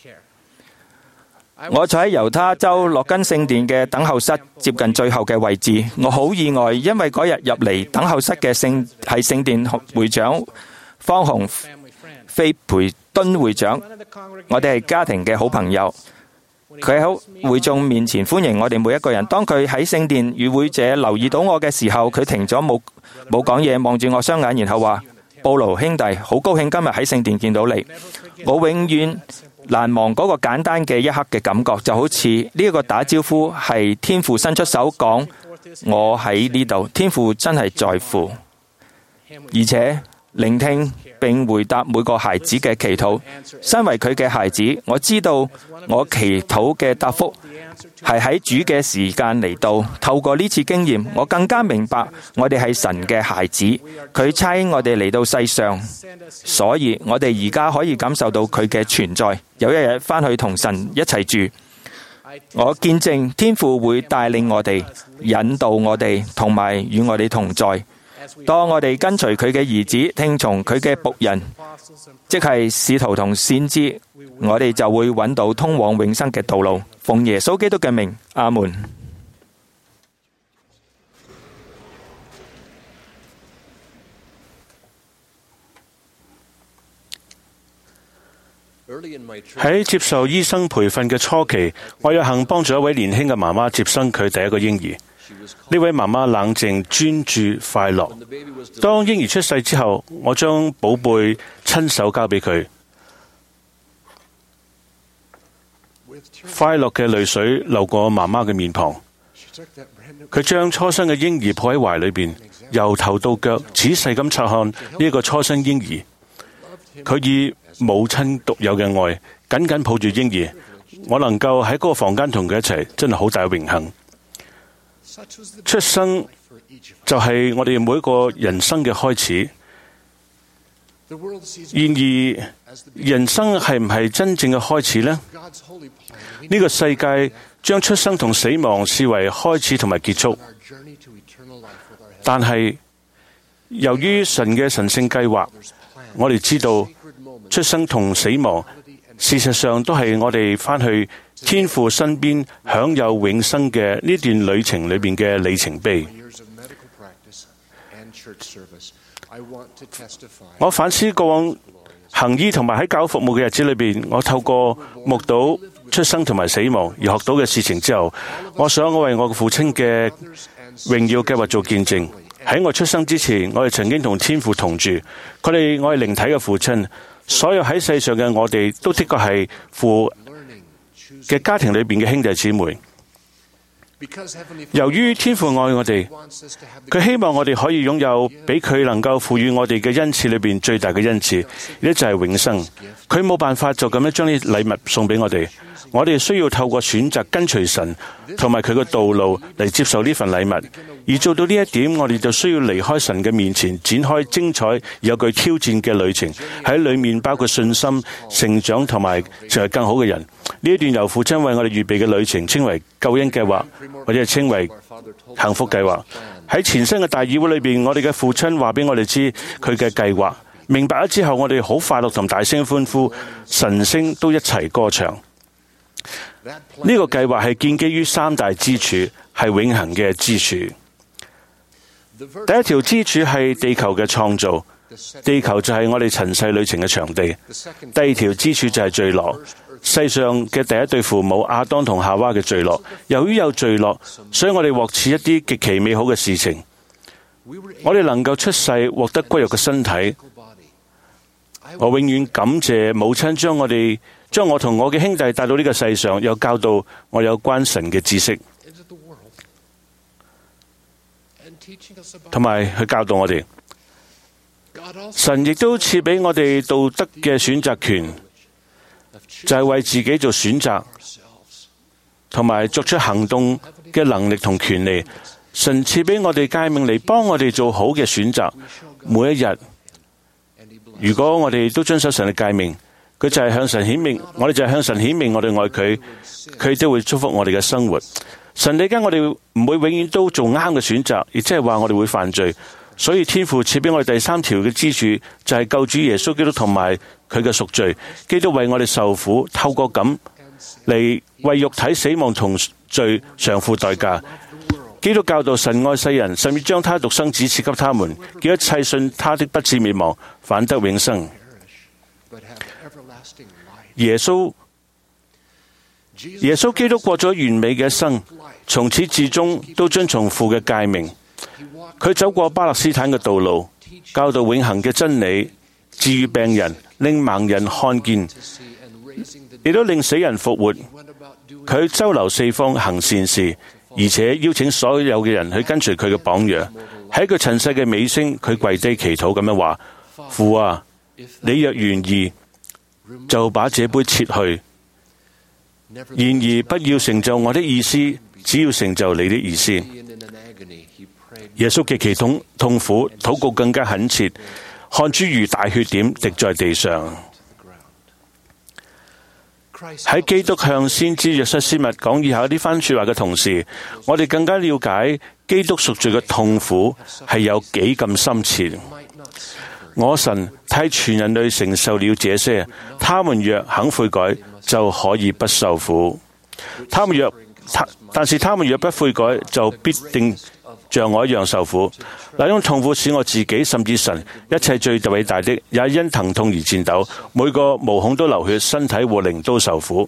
我坐喺猶他州洛根聖殿嘅等候室接近最後嘅位置，我好意外，因為嗰日入嚟等候室嘅聖係聖殿會長方鴻飛培敦會長，我哋係家庭嘅好朋友。佢喺會眾面前歡迎我哋每一個人。當佢喺聖殿與會者留意到我嘅時候，佢停咗冇冇講嘢，望住我雙眼，然後話：布勞兄弟，好高興今日喺聖殿見到你。我永遠難忘嗰個簡單嘅一刻嘅感覺，就好似呢一個打招呼係天父伸出手講：我喺呢度。天父真係在乎，而且聆聽並回答每個孩子嘅祈禱。身為佢嘅孩子，我知道我祈禱嘅答覆係喺主嘅時間嚟到。透過呢次經驗，我更加明白我哋係神嘅孩子，佢差我哋嚟到世上，所以我哋而家可以感受到佢嘅存在。有一日返去同神一齊住，我見證天父會帶領我哋，引導我哋，同埋與我哋同在。當我哋跟隨佢嘅兒子，聽從佢嘅僕人，即係使徒同先知，我哋就會揾到通往永生嘅道路。奉耶穌基督嘅名，阿門。 喺接受醫生培訓嘅初期，我有幸幫助一位年輕嘅媽媽接生佢第一個嬰兒。呢位媽媽冷靜、專注、快樂。當嬰兒出世之後，我將寶貝親手交俾佢，快樂嘅淚水流過媽媽嘅面龐。佢將初生嘅嬰兒抱喺懷裏邊，由頭到腳仔細咁察看呢一個初生嬰兒。佢以母親獨有嘅愛緊緊抱住嬰兒， 我能夠喺嗰個房間同佢一齊，真係好大嘅榮幸。出生就係我哋每一個人生嘅開始。然而，人生係唔係真正嘅開始呢？呢個世界將出生同死亡視為開始同埋結束，但係由於神嘅神聖計劃，我哋知道出生同死亡事實上都係我哋返去天父身邊享有永生嘅呢段旅程裏面嘅里程碑。我反思過往行醫同埋喺教會服務嘅日子裏邊，我透過目睹出生同埋死亡而學到嘅事情之後，我想我為我嘅父親嘅榮耀計劃做見證。喺我出生之前，我哋曾經同天父同住，佢哋我係靈體嘅父親。所有喺世上嘅我哋都的確係父嘅家庭裏邊嘅兄弟姊妹。由於天父愛我哋，佢希望我哋可以擁有比佢能夠賦予我哋嘅恩賜裏邊最大嘅恩賜，呢就係永生。佢冇辦法就咁樣將啲禮物送俾我哋，我哋需要透過選擇跟隨神同埋佢嘅道路嚟接受呢份禮物。而做到呢一點，我哋就需要離開神嘅面前，展開精彩而有具挑戰嘅旅程。喺裏面包括信心、成長同埋成為更好嘅人。呢一段由父親為我哋預備嘅旅程，稱為救恩計劃，或者係稱為幸福計劃。喺前生嘅大議會裏邊，我哋嘅父親話俾我哋知佢嘅計劃。明白咗之後，我哋好快樂同大聲歡呼，神聲都一齊歌唱。呢、這個計劃係建基於三大支柱，係永恆嘅支柱。第一條支柱係地球嘅創造，地球就係我哋塵世旅程嘅場地。第二條支柱就係墜落，世上嘅第一對父母亞當同夏娃嘅墜落。由於有墜落，所以我哋獲賜一啲極其美好嘅事情。我哋能夠出世，獲得骨肉嘅身體。我永遠感謝母親將我哋將我同我嘅兄弟帶到呢個世上，又教導我有關神嘅知識，同埋去教導我哋。神亦都賜俾我哋道德嘅選擇權，就係為自己做選擇，同埋作出行動嘅能力同權利。神賜俾我哋誡命嚟幫我哋做好嘅選擇，每一日。如果我哋都遵守神嘅誡命，佢就係向神顯明，我哋就係向神顯明我哋愛佢，佢都會祝福我哋嘅生活。神理解我哋唔會永遠都做啱嘅選擇，亦即係話我哋會犯罪。所以天父賜俾我哋第三條嘅支柱，就係救主耶穌基督同埋佢嘅贖罪。基督為我哋受苦，透過咁嚟為肉體死亡同罪償付代價。基督教導神愛世人，甚至將他獨生子賜給他們，叫一切信他的不至滅亡，反得永生。耶穌耶穌基督過咗完美嘅一生，從始至終都遵從父嘅誡命。佢走過巴勒斯坦嘅道路，教導永恆嘅真理，治愈病人，令盲人看見，亦都令死人復活。佢周流四方行善事，而且邀請所有嘅人去跟隨佢嘅榜樣。喺佢塵世嘅尾聲，佢跪低祈禱咁樣話：父啊，你若願意，就把這杯撤去。然而不要成就我的意思，只要成就你的意思。耶穌極其痛痛苦，禱告更加懇切，汗珠如大血點滴在地上。喺基督向先知約瑟斯密講以下呢番說話嘅同時，我哋更加了解基督贖罪嘅痛苦係有幾咁深切。我神替全人類承受了這些，他們若肯悔改，就可以不受苦。他們若但是他們若不悔改，就必定像我一樣受苦。那種痛苦使我自己甚至神一切最偉大的，也因疼痛而戰鬥，每個毛孔都流血，身體和靈都受苦。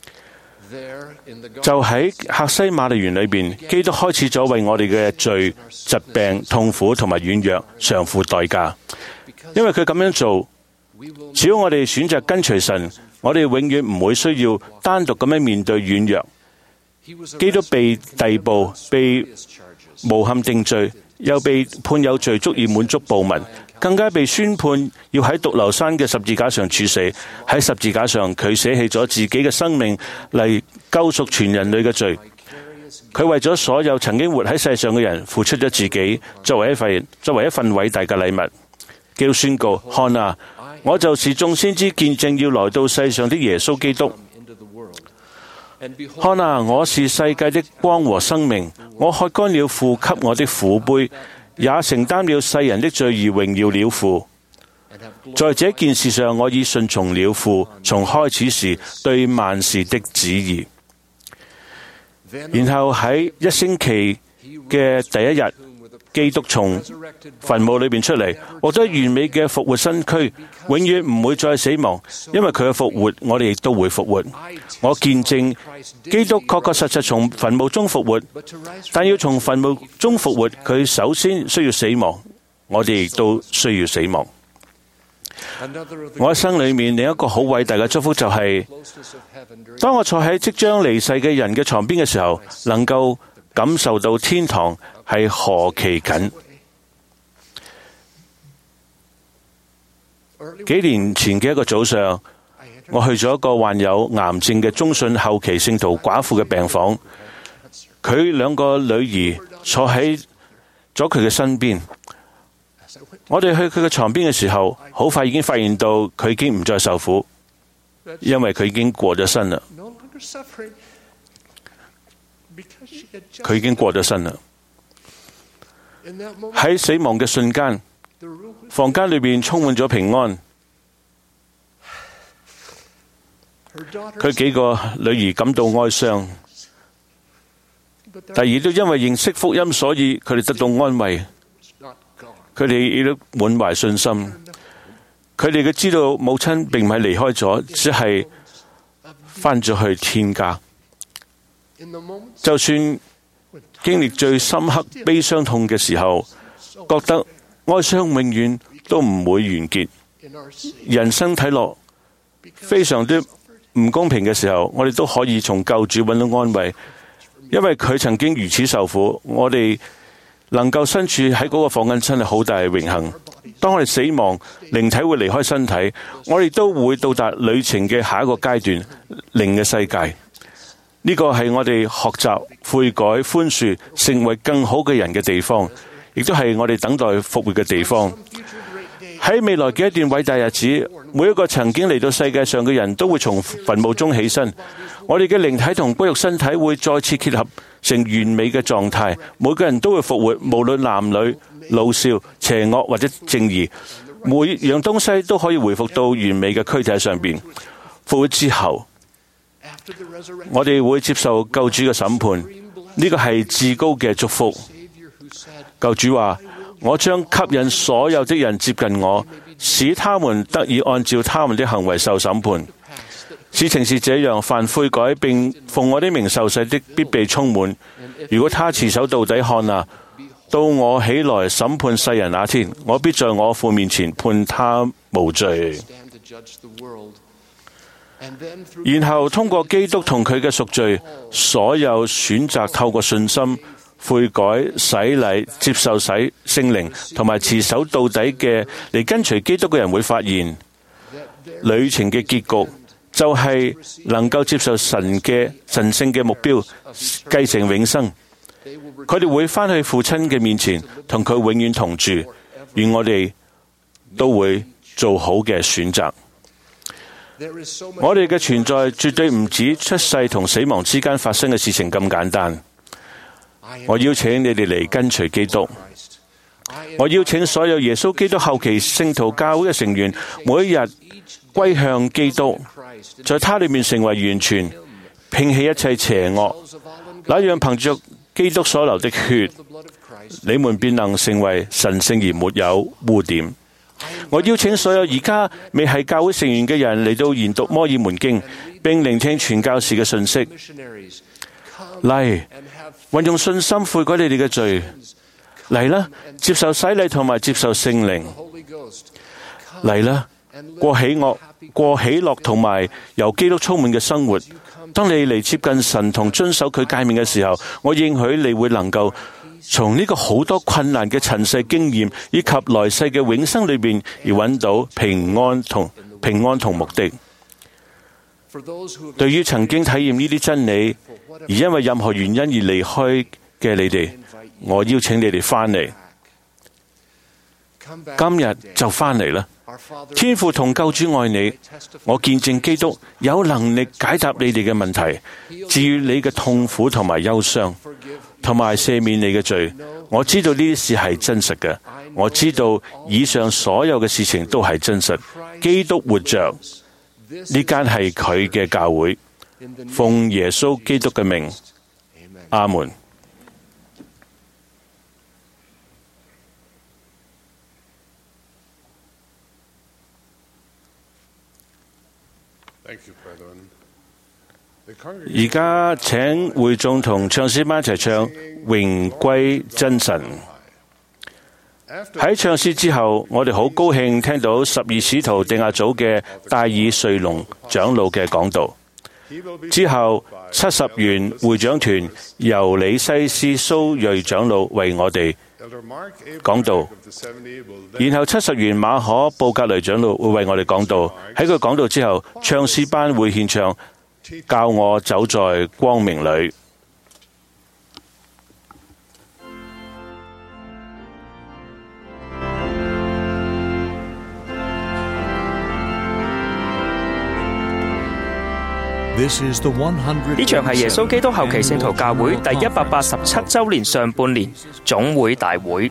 就喺客西馬尼園裏邊，基督開始咗為我哋嘅罪、疾病、痛苦同埋軟弱償付代價。因為佢咁樣做，只要我哋選擇跟隨神，我哋永遠唔會需要單獨咁樣面對軟弱。基督被逮捕、被誣陷定罪，又被判有罪，足以滿足暴民。 更加被宣判要喺獨流山嘅十字架上處死。喺十字架上，佢捨棄咗自己嘅生命嚟救贖全人類嘅罪。佢為咗所有曾經活喺世上嘅人付出咗自己，作為一份作為一份偉大嘅禮物。基督宣告：看啊，我就是眾先知見證要來到世上的耶穌基督。看啊，我是世界的光和生命。我喝乾了父給我的苦杯，也承擔了世人的罪而榮耀了父。在這件事上，我已順從了父從開始時對萬事的旨意。然後喺一星期嘅第一日，基督從墳墓裏邊出嚟，獲得完美嘅復活身軀，永遠唔會再死亡。因為佢嘅復活，我哋亦都會復活。我見證基督確確實實從墳墓中復活，但要從墳墓中復活，佢首先需要死亡，我哋亦都需要死亡。我一生裏面另一個好偉大嘅祝福就係、是，當我坐喺即將離世嘅人嘅床邊嘅時候，能夠感受到天堂係何其近。幾年前嘅一個早上，我去咗一個患有癌症嘅中信後期聖徒寡婦嘅病房，佢兩個女兒坐喺咗佢嘅身邊。我哋去佢嘅床邊嘅時候，好快已經發現到佢已經唔再受苦，因為佢已經過咗身啦。佢已經過咗身啦。喺死亡嘅瞬間，房間裏邊充滿咗平安。佢幾個女兒感到哀傷，但亦都因為認識福音，所以佢哋得到安慰。佢哋亦都滿懷信心。佢哋嘅知道母親並唔係離開咗，只係返咗去天家。就算經歷最深刻悲傷痛嘅時候，覺得哀傷永遠都唔會完結。人生睇落非常之唔公平嘅時候，我哋都可以從救主揾到安慰，因為佢曾經如此受苦。我哋能夠身處喺嗰個房間真係好大嘅榮幸。當我哋死亡，靈體會離開身體，我哋都會到達旅程嘅下一個階段，靈嘅世界。呢個係我哋學習悔改、寬恕、成為更好嘅人嘅地方，亦都係我哋等待復活嘅地方。喺未來嘅一段偉大日子，每一個曾經嚟到世界上嘅人都會從墳墓中起身。我哋嘅靈體同骨肉身體會再次結合成完美嘅狀態，每個人都會復活，無論男女、老少、邪惡或者正義，每樣東西都可以回復到完美嘅軀體上邊。復活之後，我哋會接受救主嘅審判，呢個係至高嘅祝福。救主話：我將吸引所有的人接近我，使他們得以按照他們的行為受審判。事情是這樣，凡悔改並奉我的名受洗的，必被充滿。如果他持守到底，看啊，到我起來審判世人那天，我必在我父面前判他無罪。然後通過基督同佢嘅贖罪，所有選擇透過信心悔改、洗禮、接受洗聖靈同埋持守到底嘅嚟跟隨基督嘅人會發現，旅程嘅結局就係能夠接受神嘅神聖嘅目標，繼承永生。佢哋會返去父親嘅面前，同佢永遠同住。願我哋都會做好嘅選擇。我哋嘅存在絕對唔止出世同死亡之間發生嘅事情咁簡單。我邀請你哋嚟跟隨基督。我邀請所有耶穌基督後期聖徒教會嘅成員，每一日歸向基督，在他裏面成為完全，摒棄一切邪惡，那樣憑着基督所流的血，你們便能成為神聖而沒有污點。我邀請所有而家未係教會成員嘅人嚟到研讀摩爾門經，並聆聽傳教士嘅信息。嚟，運用信心悔改你哋嘅罪。嚟啦，接受洗禮同埋接受聖靈。嚟啦，過喜樂、過喜樂同埋由基督充滿嘅生活。當你嚟接近神同遵守佢誡命嘅時候，我應許你會能夠從呢個好多困難嘅塵世經驗以及來世嘅永生裏邊而揾到平安同平安同目的。對於曾經體驗呢啲真理而因為任何原因而離開嘅你哋，我邀請你哋翻嚟，今日就翻嚟啦。天父同救主愛你，我見證基督有能力解答你哋嘅問題，治癒你嘅痛苦同埋憂傷，同埋赦免你嘅罪。我知道呢啲事係真實嘅，我知道以上所有嘅事情都係真實。基督活着，呢間係佢嘅教會，奉耶穌基督嘅名，阿門。而家請會眾同唱詩班一齊唱《榮歸真神》。喺唱詩之後，我哋好高興聽到十二使徒定亞組嘅戴爾瑞龍長老嘅講道。之後，七十元會長團由李西斯蘇瑞長老為我哋講道，然後七十元馬可布格雷長老會為我哋講道。喺佢講道之後，唱詩班會獻唱《教我走在光明裏》。 呢場係耶穌基督後期聖徒教會第一百八十七週年上半年總會大會。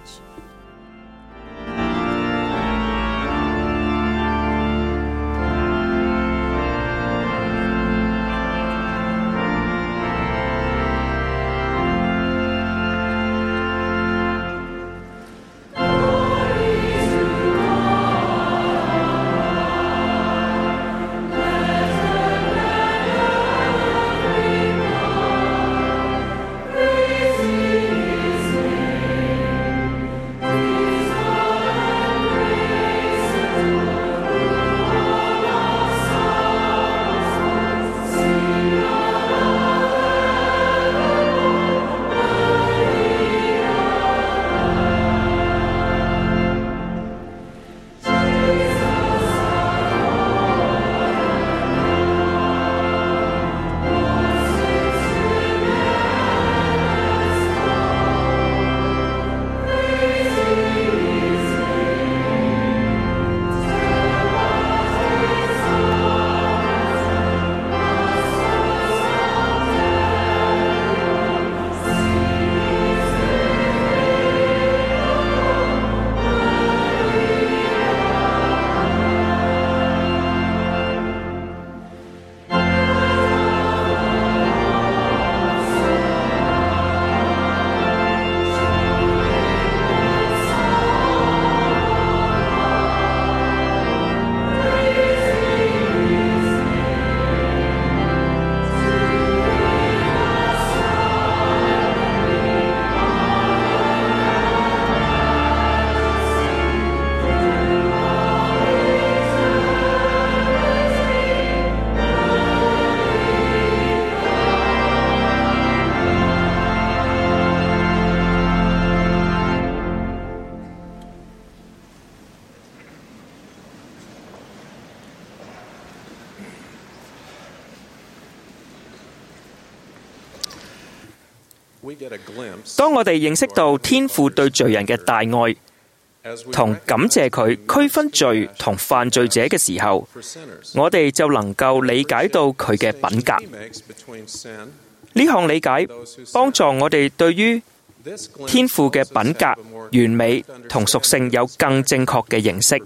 當我哋認識到天父對罪人嘅大愛，同感謝佢區分罪同犯罪者嘅時候，我哋就能夠理解到佢嘅品格。呢項理解幫助我哋對於天父嘅品格、完美同屬性有更正確嘅認識。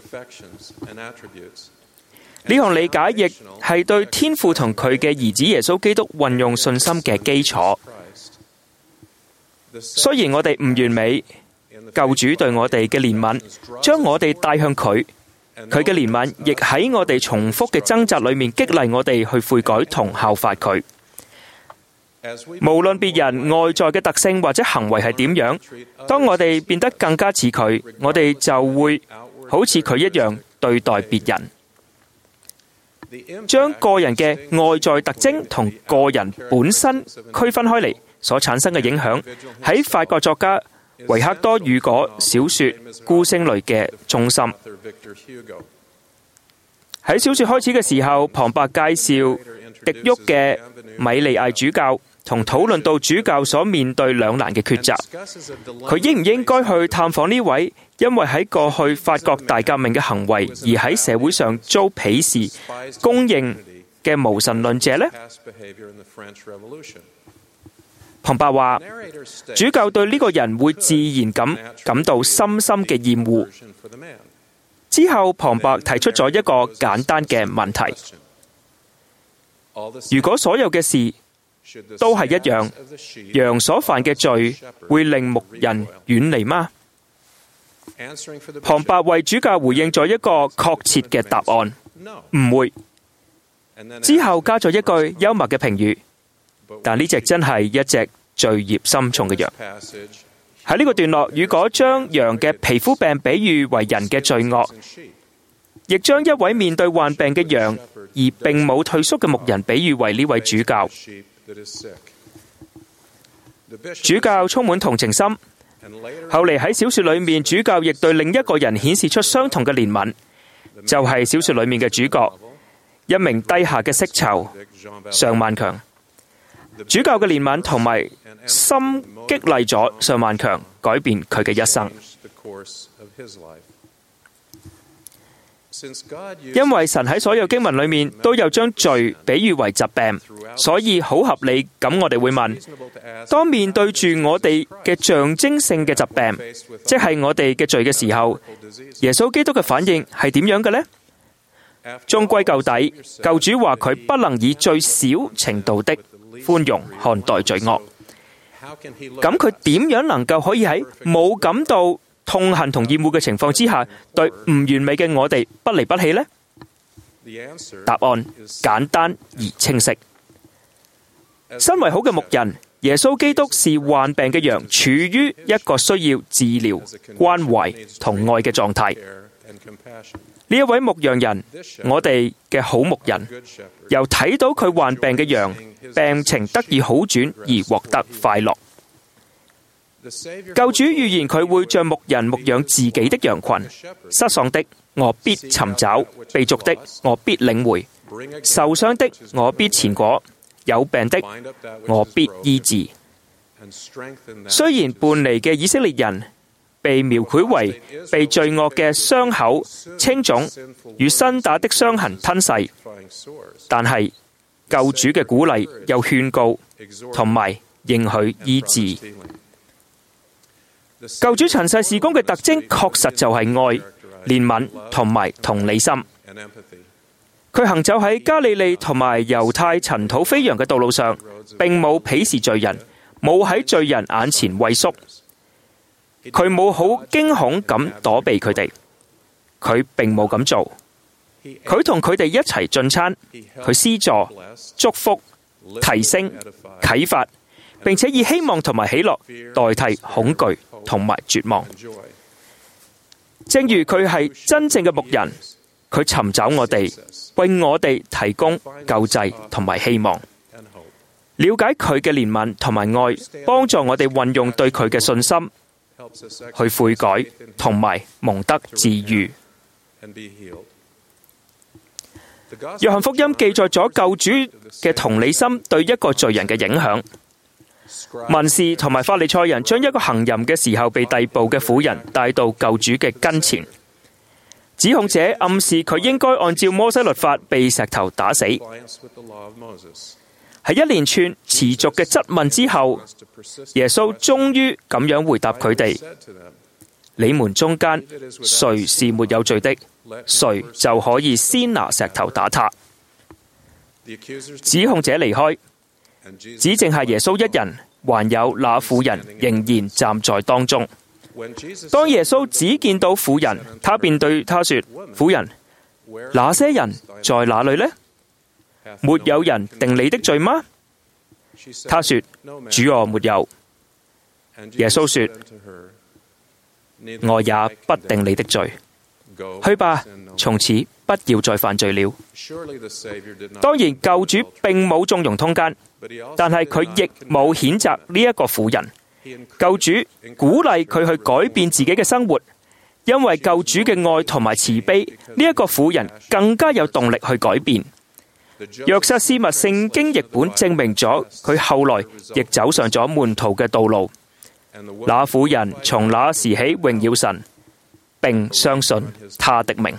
呢項理解亦係對天父同佢嘅兒子耶穌基督運用信心嘅基礎。雖然我哋唔完美，救主對我哋嘅憐憫將我哋帶向佢，佢嘅憐憫亦喺我哋重複嘅掙扎裏面激勵我哋去悔改同效法佢。無論別人外在嘅特性或者行為係點樣，當我哋變得更加似佢，我哋就會好似佢一樣對待別人。將個人嘅外在特徵同個人本身區分開嚟， 所產生嘅影響，喺法國作家維克多·雨果小說《孤星淚》嘅中心。喺小說開始嘅時候，旁白介紹迪沃嘅米利艾主教，同討論到主教所面對兩難嘅抉擇，佢應唔應該去探訪呢位因為喺過去法國大革命嘅行為而喺社會上遭鄙視、公認嘅無神論者呢？旁白話，主教對呢個人會自然咁感到深深嘅厭惡。之後，旁白提出咗一個簡單嘅問題：如果所有嘅事都係一樣，羊所犯嘅罪會令牧人遠離嗎？旁白為主教回應咗一個確切嘅答案：唔會。之後加咗一句幽默嘅評語，但呢隻真係一隻罪孽深重嘅羊。喺呢個段落，如果將羊嘅皮膚病比喻為人嘅罪惡，亦將一位面對患病嘅羊而並冇退縮嘅牧人比喻為呢位主教。主教充滿同情心，後嚟喺小說裏面，主教亦對另一個人顯示出相同嘅憐憫，就係小說裏面嘅主角，一名低下嘅色囚尚萬強。主教嘅憐憫同埋心激勵咗尚萬強，改變佢嘅一生。因為神喺所有經文裏面都有將罪比喻為疾病，所以好合理咁，我哋會問：當面對住我哋嘅象徵性嘅疾病，即係我哋嘅罪嘅時候，耶穌基督嘅反應係點樣嘅呢？終歸究底，救主話佢不能以最小程度的寬容看待罪惡。咁佢點樣能夠可以喺冇感到痛恨同厭惡嘅情況之下，對唔完美嘅我哋不離不棄呢？答案簡單而清晰。身為好嘅牧人，耶穌基督視患病嘅羊處於一個需要治療、關懷同愛嘅狀態。呢一位牧羊人，我哋嘅好牧人，由睇到佢患病嘅羊病情得以好轉而獲得快樂。救主預言佢會像牧人牧養自己的羊群，失喪的我必尋找，被逐的我必領回，受傷的我必前果，有病的我必醫治。雖然叛離嘅以色列人被描繪為被罪惡嘅傷口、青腫與新打的傷痕吞噬，但係救主嘅鼓勵又勸告同埋應許醫治。救主塵世事工嘅特徵確實就係愛、憐憫同埋同理心。佢行走喺加利利同埋猶太塵土飛揚嘅道路上，並冇鄙視罪人，冇喺罪人眼前畏縮。佢冇好驚恐咁躲避佢哋，佢並冇咁做。佢同佢哋一齊進餐，佢施助、祝福、提升、啟發，並且以希望同埋喜樂代替恐懼同埋絕望。正如佢係真正嘅牧人，佢尋找我哋，為我哋提供救濟同埋希望。了解佢嘅憐憫同埋愛，幫助我哋運用對佢嘅信心，去悔改同埋蒙得治癒。約翰福音記載咗救主嘅同理心對一個罪人嘅影響。文士同埋法利賽人將一個行淫嘅時候被逮捕嘅婦人帶到救主嘅跟前，指控者暗示佢應該按照摩西律法被石頭打死。喺一連串持續嘅質問之後，耶穌終於咁樣回答佢哋：你們中間誰是沒有罪的，誰就可以先拿石頭打他。指控者離開，只剩下耶穌一人，還有那婦人仍然站在當中。當耶穌只見到婦人，他便對他說：婦人，那些人在哪裏呢？沒有人定你的罪嗎？他說：主啊，沒有。耶穌說：我也不定你的罪， 去吧，從此不要再犯罪了。當然，救主並冇縱容通姦，但係佢亦冇譴責呢一個婦人。救主鼓勵佢去改變自己嘅生活，因為救主嘅愛同埋慈悲，呢一個婦人更加有動力去改變。約瑟斯密聖經譯本證明咗佢後來亦走上咗門徒嘅道路。那婦人從那時起榮耀神，並相信他的名。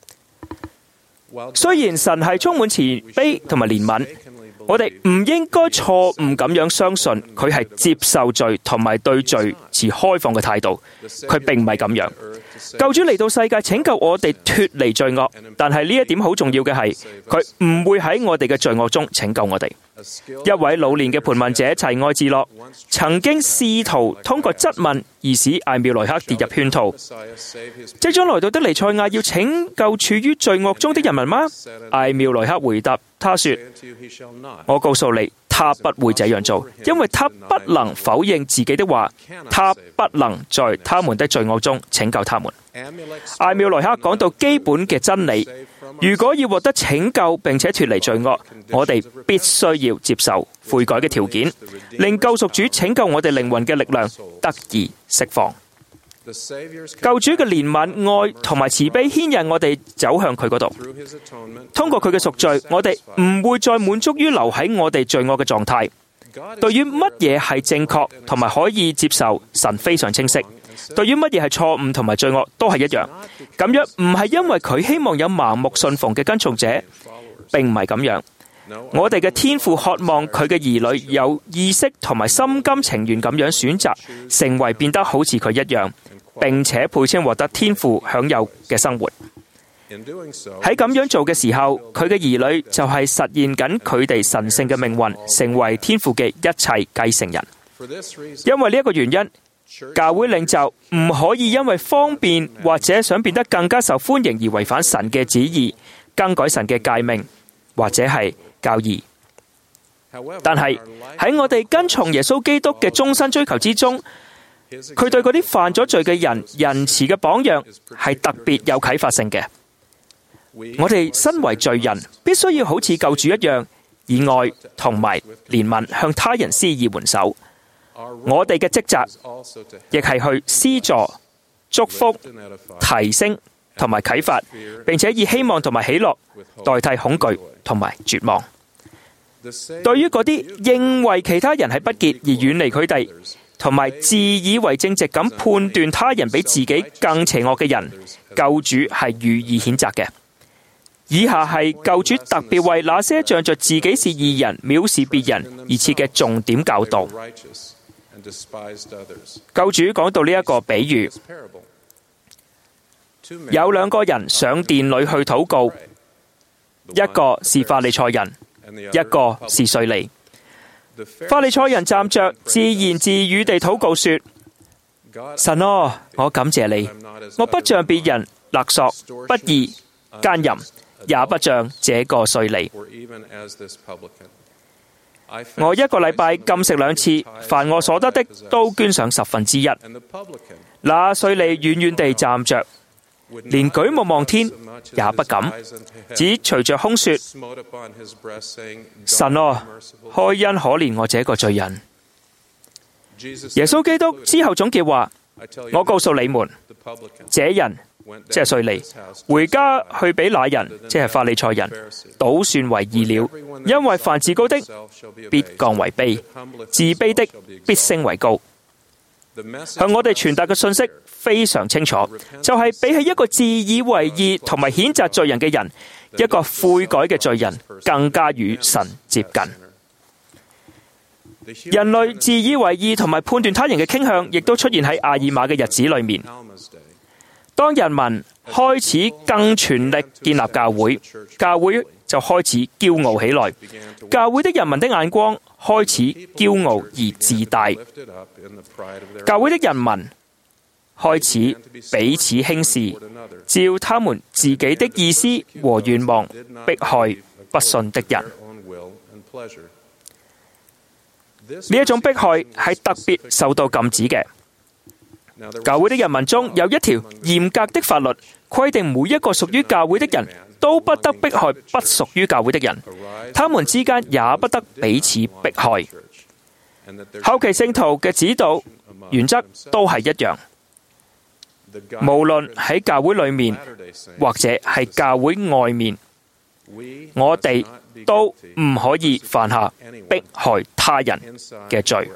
雖然神係充滿慈悲同埋憐憫，我哋唔應該錯誤咁樣相信佢係接受罪同埋對罪持開放嘅態度。佢並唔係咁樣。救主嚟到世界拯救我哋脫離罪惡，但係呢一點好重要嘅係，佢唔會喺我哋嘅罪惡中拯救我哋。一位老年嘅盤問者齊愛治樂，曾經試圖通過質問而使艾妙萊克跌入圈套。即將來到的彌賽亞要拯救處於罪惡中的人民嗎？艾妙萊克回答他說：我告訴你，他不會這樣做，因為他不能否認自己的話，他不能在他們的罪惡中拯救他們。艾妙萊克講到基本嘅真理，如果要獲得拯救並且脫離罪惡，我哋必須要接受悔改嘅條件，令救贖主拯救我哋靈魂嘅力量得以釋放。救主嘅憐憫、愛同埋慈悲牽引我哋走向佢嗰度。通過佢嘅贖罪，我哋唔會再滿足於留喺我哋罪惡嘅狀態。對於乜嘢係正確同埋可以接受，神非常清晰。對於乜嘢係錯誤同埋罪惡都係一樣。咁樣唔係因為佢希望有盲目信奉嘅跟從者，並唔係咁樣。我哋嘅天父渴望佢嘅兒女有意識同埋心甘情願咁樣選擇成為變得好似佢一樣，並且配稱獲得天父享有嘅生活。喺咁樣做嘅時候，佢嘅兒女就係實現緊佢哋神聖嘅命運，成為天父嘅一切繼承人。因為呢一個原因，教會領袖唔可以因為方便或者想變得更加受歡迎而違反神嘅旨意，更改神嘅誡命或者係教義。但係喺我哋跟從耶穌基督嘅終身追求之中，佢對嗰啲犯咗罪嘅人仁慈嘅榜樣係特別有啟發性嘅。我哋身為罪人，必須要好似救主一樣，以愛同埋憐憫向他人施以援手。我哋嘅職責亦係去施助、祝福、提升同埋啟發，並且以希望同埋喜樂代替恐懼同埋絕望。對於嗰啲認為其他人係不潔而遠離佢哋，同埋自以為正直咁判斷他人比自己更邪惡嘅人，救主係予以譴責嘅。以下係救主特別為那些仗着自己是義人、藐視別人而設嘅重點教導。救主講到呢一個比喻，有兩個人上殿裏去禱告，一個是法利賽人，一個是稅吏。法利賽人站着自言自語地禱告說：神啊，我感謝你，我不像別人勒索、不義、奸淫，也不像這個稅吏。我一個禮拜禁食兩次，凡我所得的都捐上十分之一。那稅吏遠遠地站着，連舉目望天也不敢，只隨着空說：神啊，開恩可憐我這個罪人。耶穌基督之後總結話：我告訴你們，這人即係稅吏回家去比那人即係法利賽人倒算為義了，因為凡自高的必降為卑，自卑的必升為高。向我哋傳達嘅信息非常清楚，就係比起一個自以為義同埋譴責罪人嘅人，一個悔改嘅罪人更加與神接近。人類自以為義同埋判斷他人嘅傾向，亦都出現喺阿爾瑪嘅日子裏面。當人民開始更全力建立教會，教會就開始驕傲起來。教會的人民的眼光開始驕傲而自大。教會的人民開始彼此輕視，照他們自己的意思和願望迫害不信的人。呢一種迫害係特別受到禁止嘅。 教會的人民中有一條嚴格的法律，規定每一個屬於教會的人都不得迫害不屬於教會的人，他們之間也不得彼此迫害。後期聖徒嘅指導原則都係一樣，無論喺教會裏面或者係教會外面，我哋都唔可以犯下迫害他人嘅罪。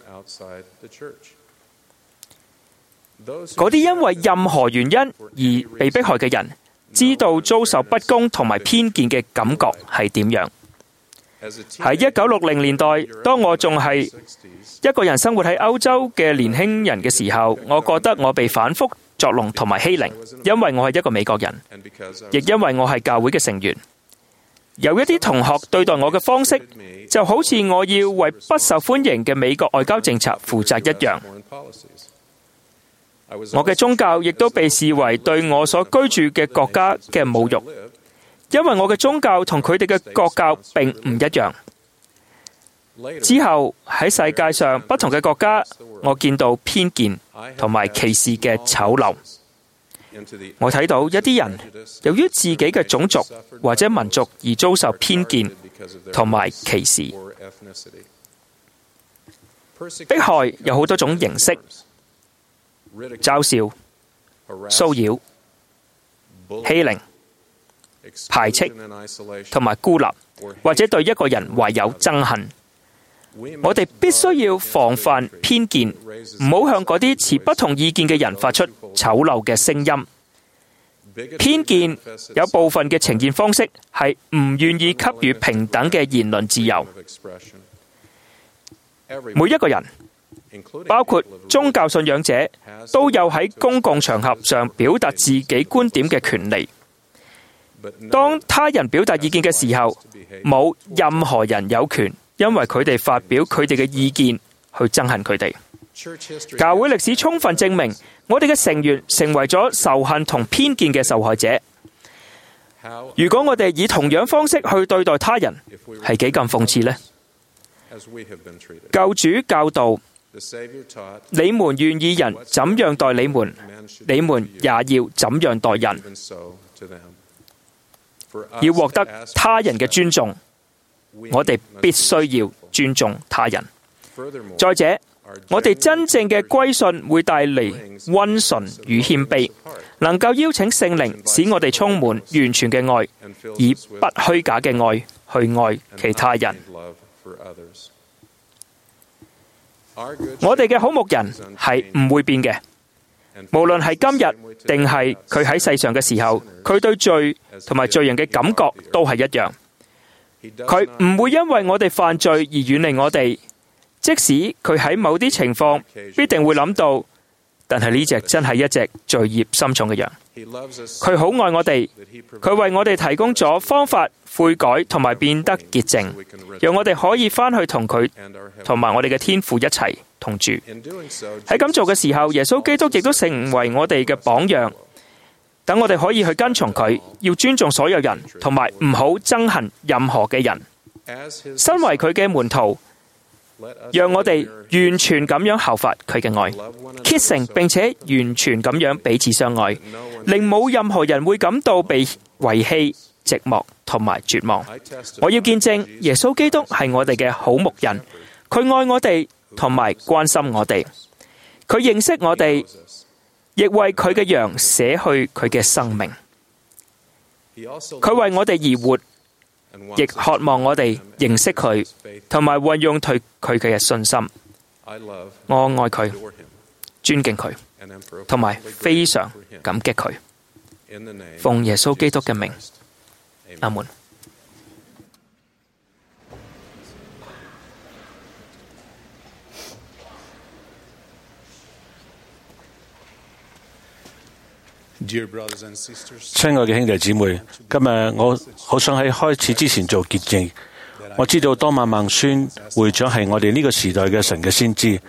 嗰啲因為任何原因而被迫害嘅人，知道遭受不公同埋偏見嘅感覺係點樣。喺一九六零年代，當我仲係一個人生活喺歐洲嘅年輕人嘅時候，我覺得我被反覆作弄同埋欺凌，因為我係一個美國人，亦因為我係教會嘅成員。有一啲同學對待我嘅方式，就好似我要為不受歡迎嘅美國外交政策負責一樣。我嘅宗教亦都被視為對我所居住嘅國家嘅侮辱，因為我嘅宗教同佢哋嘅國教並唔一樣。之後喺世界上不同嘅國家，我見到偏見同埋歧視嘅醜陋。我睇到一啲人由於自己嘅種族或者民族而遭受偏見同埋歧視。迫害有好多種形式，嘲笑、騷擾、欺凌、排斥同埋孤立，或者對一個人懷有憎恨。我哋必須要防範偏見，唔好向嗰啲持不同意見嘅人發出醜陋嘅聲音。偏見有部分嘅呈現方式係唔願意給予平等嘅言論自由。每一個人，包括宗教信仰者，都有喺公共場合上表達自己觀點嘅權利。當他人表達意見嘅時候，冇任何人有權因為佢哋發表佢哋嘅意見去憎恨佢哋。教會歷史充分證明，我哋嘅成員成為咗仇恨同偏見嘅受害者。如果我哋以同樣方式去對待他人，係幾咁諷刺呢？救主教導，你們願意人怎樣待你們，你們也要怎樣待人。要獲得他人嘅尊重，我哋必須要尊重他人。再者，我哋真正嘅歸信會帶嚟溫順與謙卑，能夠邀請聖靈使我哋充滿完全嘅愛，以不虛假嘅愛去愛其他人。我哋嘅好牧人係唔會變嘅，無論係今日定係佢喺世上嘅時候，佢對罪同埋罪人嘅感覺都係一樣。佢唔會因為我哋犯罪而遠離我哋，即使佢喺某啲情況必定會諗到，但係呢隻真係一隻罪孽深重嘅羊。佢好愛我哋，佢為我哋提供咗方法悔改同埋變得潔淨，讓我哋可以返去同佢同埋我哋嘅天父一齊同住。喺咁做嘅時候，耶穌基督亦都成為我哋嘅榜樣，等我哋可以去跟從佢，要尊重所有人，同埋唔好憎恨任何嘅人。身為佢嘅門徒，讓我哋完全咁樣效法佢嘅愛，竭誠並且完全咁樣彼此相愛，令冇任何人會感到被遺棄、寂寞同埋絕望。我要見證耶穌基督係我哋嘅好牧人，佢愛我哋同埋關心我哋，佢認識我哋，亦為佢嘅羊捨去佢嘅生命。佢為我哋而活，亦渴望我哋認識佢，同埋運用佢佢嘅信心。我愛佢，尊敬佢，同埋非常感激佢。奉耶穌基督嘅名，阿門。 親愛嘅兄弟姊妹，今日我好想喺開始之前做潔淨。我知道多馬孟孫會長係我哋呢個時代嘅神嘅先知，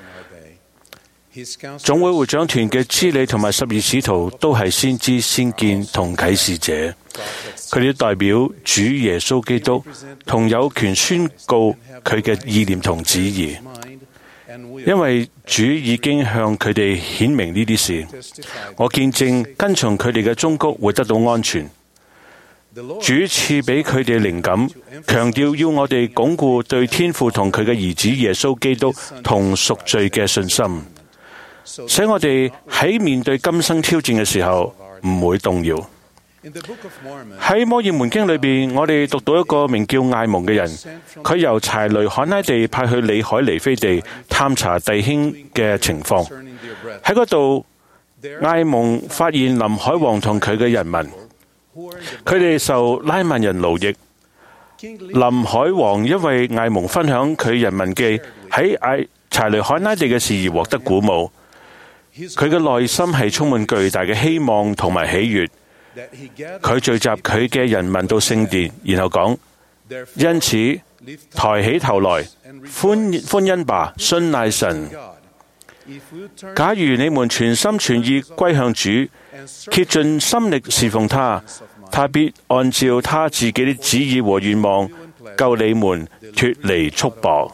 總會會長團嘅知理同埋十二使徒都係先知、先見同啟示者，佢哋代表主耶穌基督，同有權宣告佢嘅意念同旨意。 因為主已經向佢哋顯明呢啲事。我見證跟從佢哋嘅忠告會得到安全。主賜俾佢哋靈感，強調要我哋鞏固對天父同佢嘅兒子耶穌基督同贖罪嘅信心，使我哋喺面對今生挑戰嘅時候唔會動搖。喺摩爾門經裏邊，我哋讀到一個名叫艾蒙嘅人，佢由柴雷罕拉地派去里海尼菲地探查弟兄嘅情況。喺嗰度，艾蒙發現林海王同佢嘅人民，佢哋受拉曼人奴役。林海王因為艾蒙分享佢人民嘅喺艾柴雷罕拉地嘅事而獲得鼓舞，佢嘅內心係充滿巨大嘅希望同埋喜悅。佢聚集佢嘅人民到聖殿，然後講：因此抬起頭來，歡歡欣吧，信賴神。假如你們全心全意歸向主，竭盡心力侍奉他，他必按照他自己的旨意和願望，救你們脫離束縛。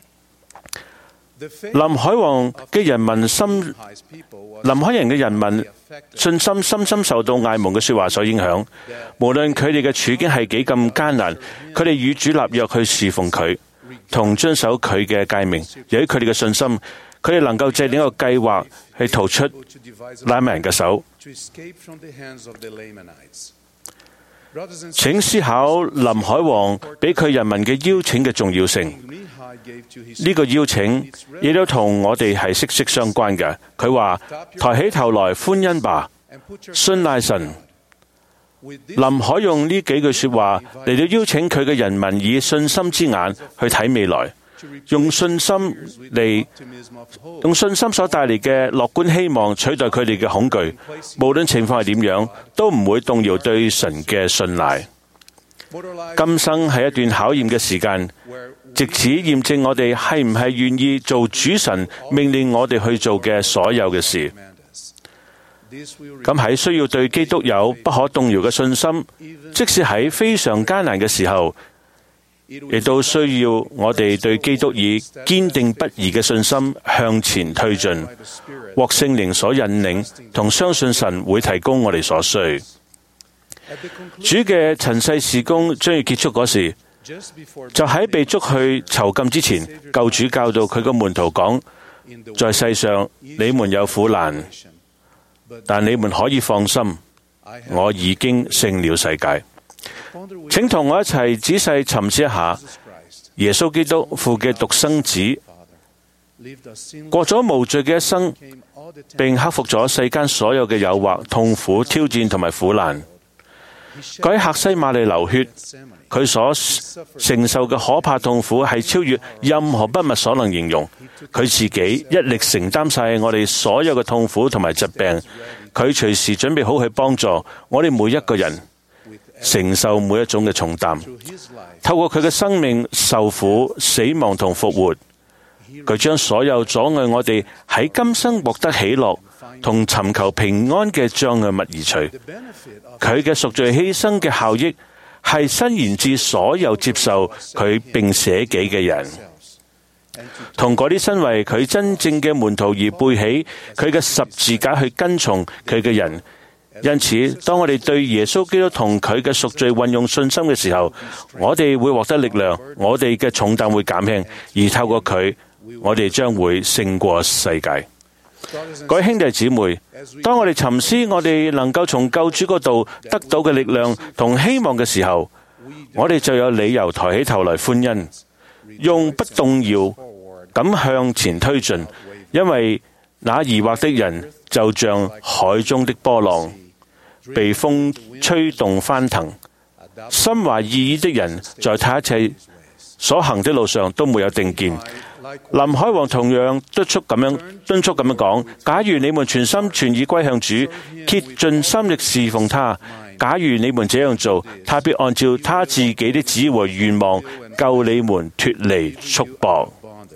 林海王嘅人民心，林海人嘅人民信心深深受到艾蒙嘅說話所影響。無論佢哋嘅處境係幾咁艱難，佢哋與主立約去侍奉佢，同遵守佢嘅誡命。由於佢哋嘅信心，佢哋能夠制定一個計劃去逃出拉曼人嘅手。請思考林海王俾佢人民嘅邀請嘅重要性。呢個邀請亦都同我哋係息息相關嘅。佢話：抬起頭來，歡欣吧，信賴神。林海用呢幾句說話嚟到邀請佢嘅人民以信心之眼去睇未來，用信心嚟用信心所帶嚟嘅樂觀希望取代佢哋嘅恐懼。無論情況係點樣，都唔會動搖對神嘅信賴。今生係一段考驗嘅時間，藉此驗證我哋係唔係願意做主神命令我哋去做嘅所有嘅事。咁喺需要對基督有不可動搖嘅信心，即使喺非常艱難嘅時候，亦都需要我哋對基督以堅定不移嘅信心向前推進，獲聖靈所引領，同相信神會提供我哋所需。主嘅塵世事工將要結束嗰時，就喺被捉去囚禁之前，救主教導佢個門徒講：在世上你們有苦難，但你們可以放心，我已經勝了世界。請同我一齊仔細沉思一下，耶穌基督父嘅獨生子，過咗無罪嘅一生，並克服咗世間所有嘅誘惑、痛苦、挑戰同埋苦難。佢喺客西馬尼流血，佢所承受嘅可怕痛苦係超越任何筆墨所能形容。佢自己一力承擔晒我哋所有嘅痛苦同埋疾病，佢隨時準備好去幫助我哋每一個人承受每一種嘅重擔。透過佢嘅生命受苦、死亡同復活，佢將所有阻礙我哋喺今生獲得喜樂同尋求平安嘅障礙物移除。佢嘅贖罪犧牲嘅效益係伸延至所有接受佢並捨己嘅人，同嗰啲身為佢真正嘅門徒而背起佢嘅十字架去跟從佢嘅人。因此，當我哋對耶穌基督同佢嘅贖罪運用信心嘅時候，我哋會獲得力量，我哋嘅重擔會減輕，而透過佢，我哋將會勝過世界。各位兄弟姊妹，當我哋沉思我哋能夠從救主嗰度得到嘅力量同希望嘅時候，我哋就有理由抬起頭來歡欣，用不動搖咁向前推進，因為那疑惑的人就像海中的波浪，被風吹動翻騰。心懷二意的人，在他一切所行的路上都沒有定見。林海王同樣敦促咁樣敦促咁樣講：假如你們全心全意歸向主，竭盡心力侍奉他，假如你們這樣做，他必按照他自己的旨意和願望，救你們脫離束縛。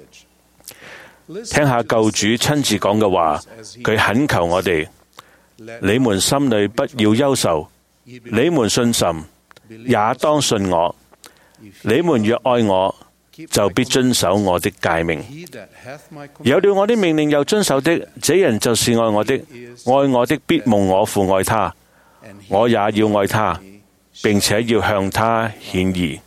聽下救主親自講嘅話，佢懇求我哋：你們心裏不要憂愁，你們信神，也當信我。你們若愛我， 就必遵守我的誡命。有了我的命令又遵守的，這人就是愛我的。愛我的必蒙我父愛他，我也要愛他，並且要向他顯義。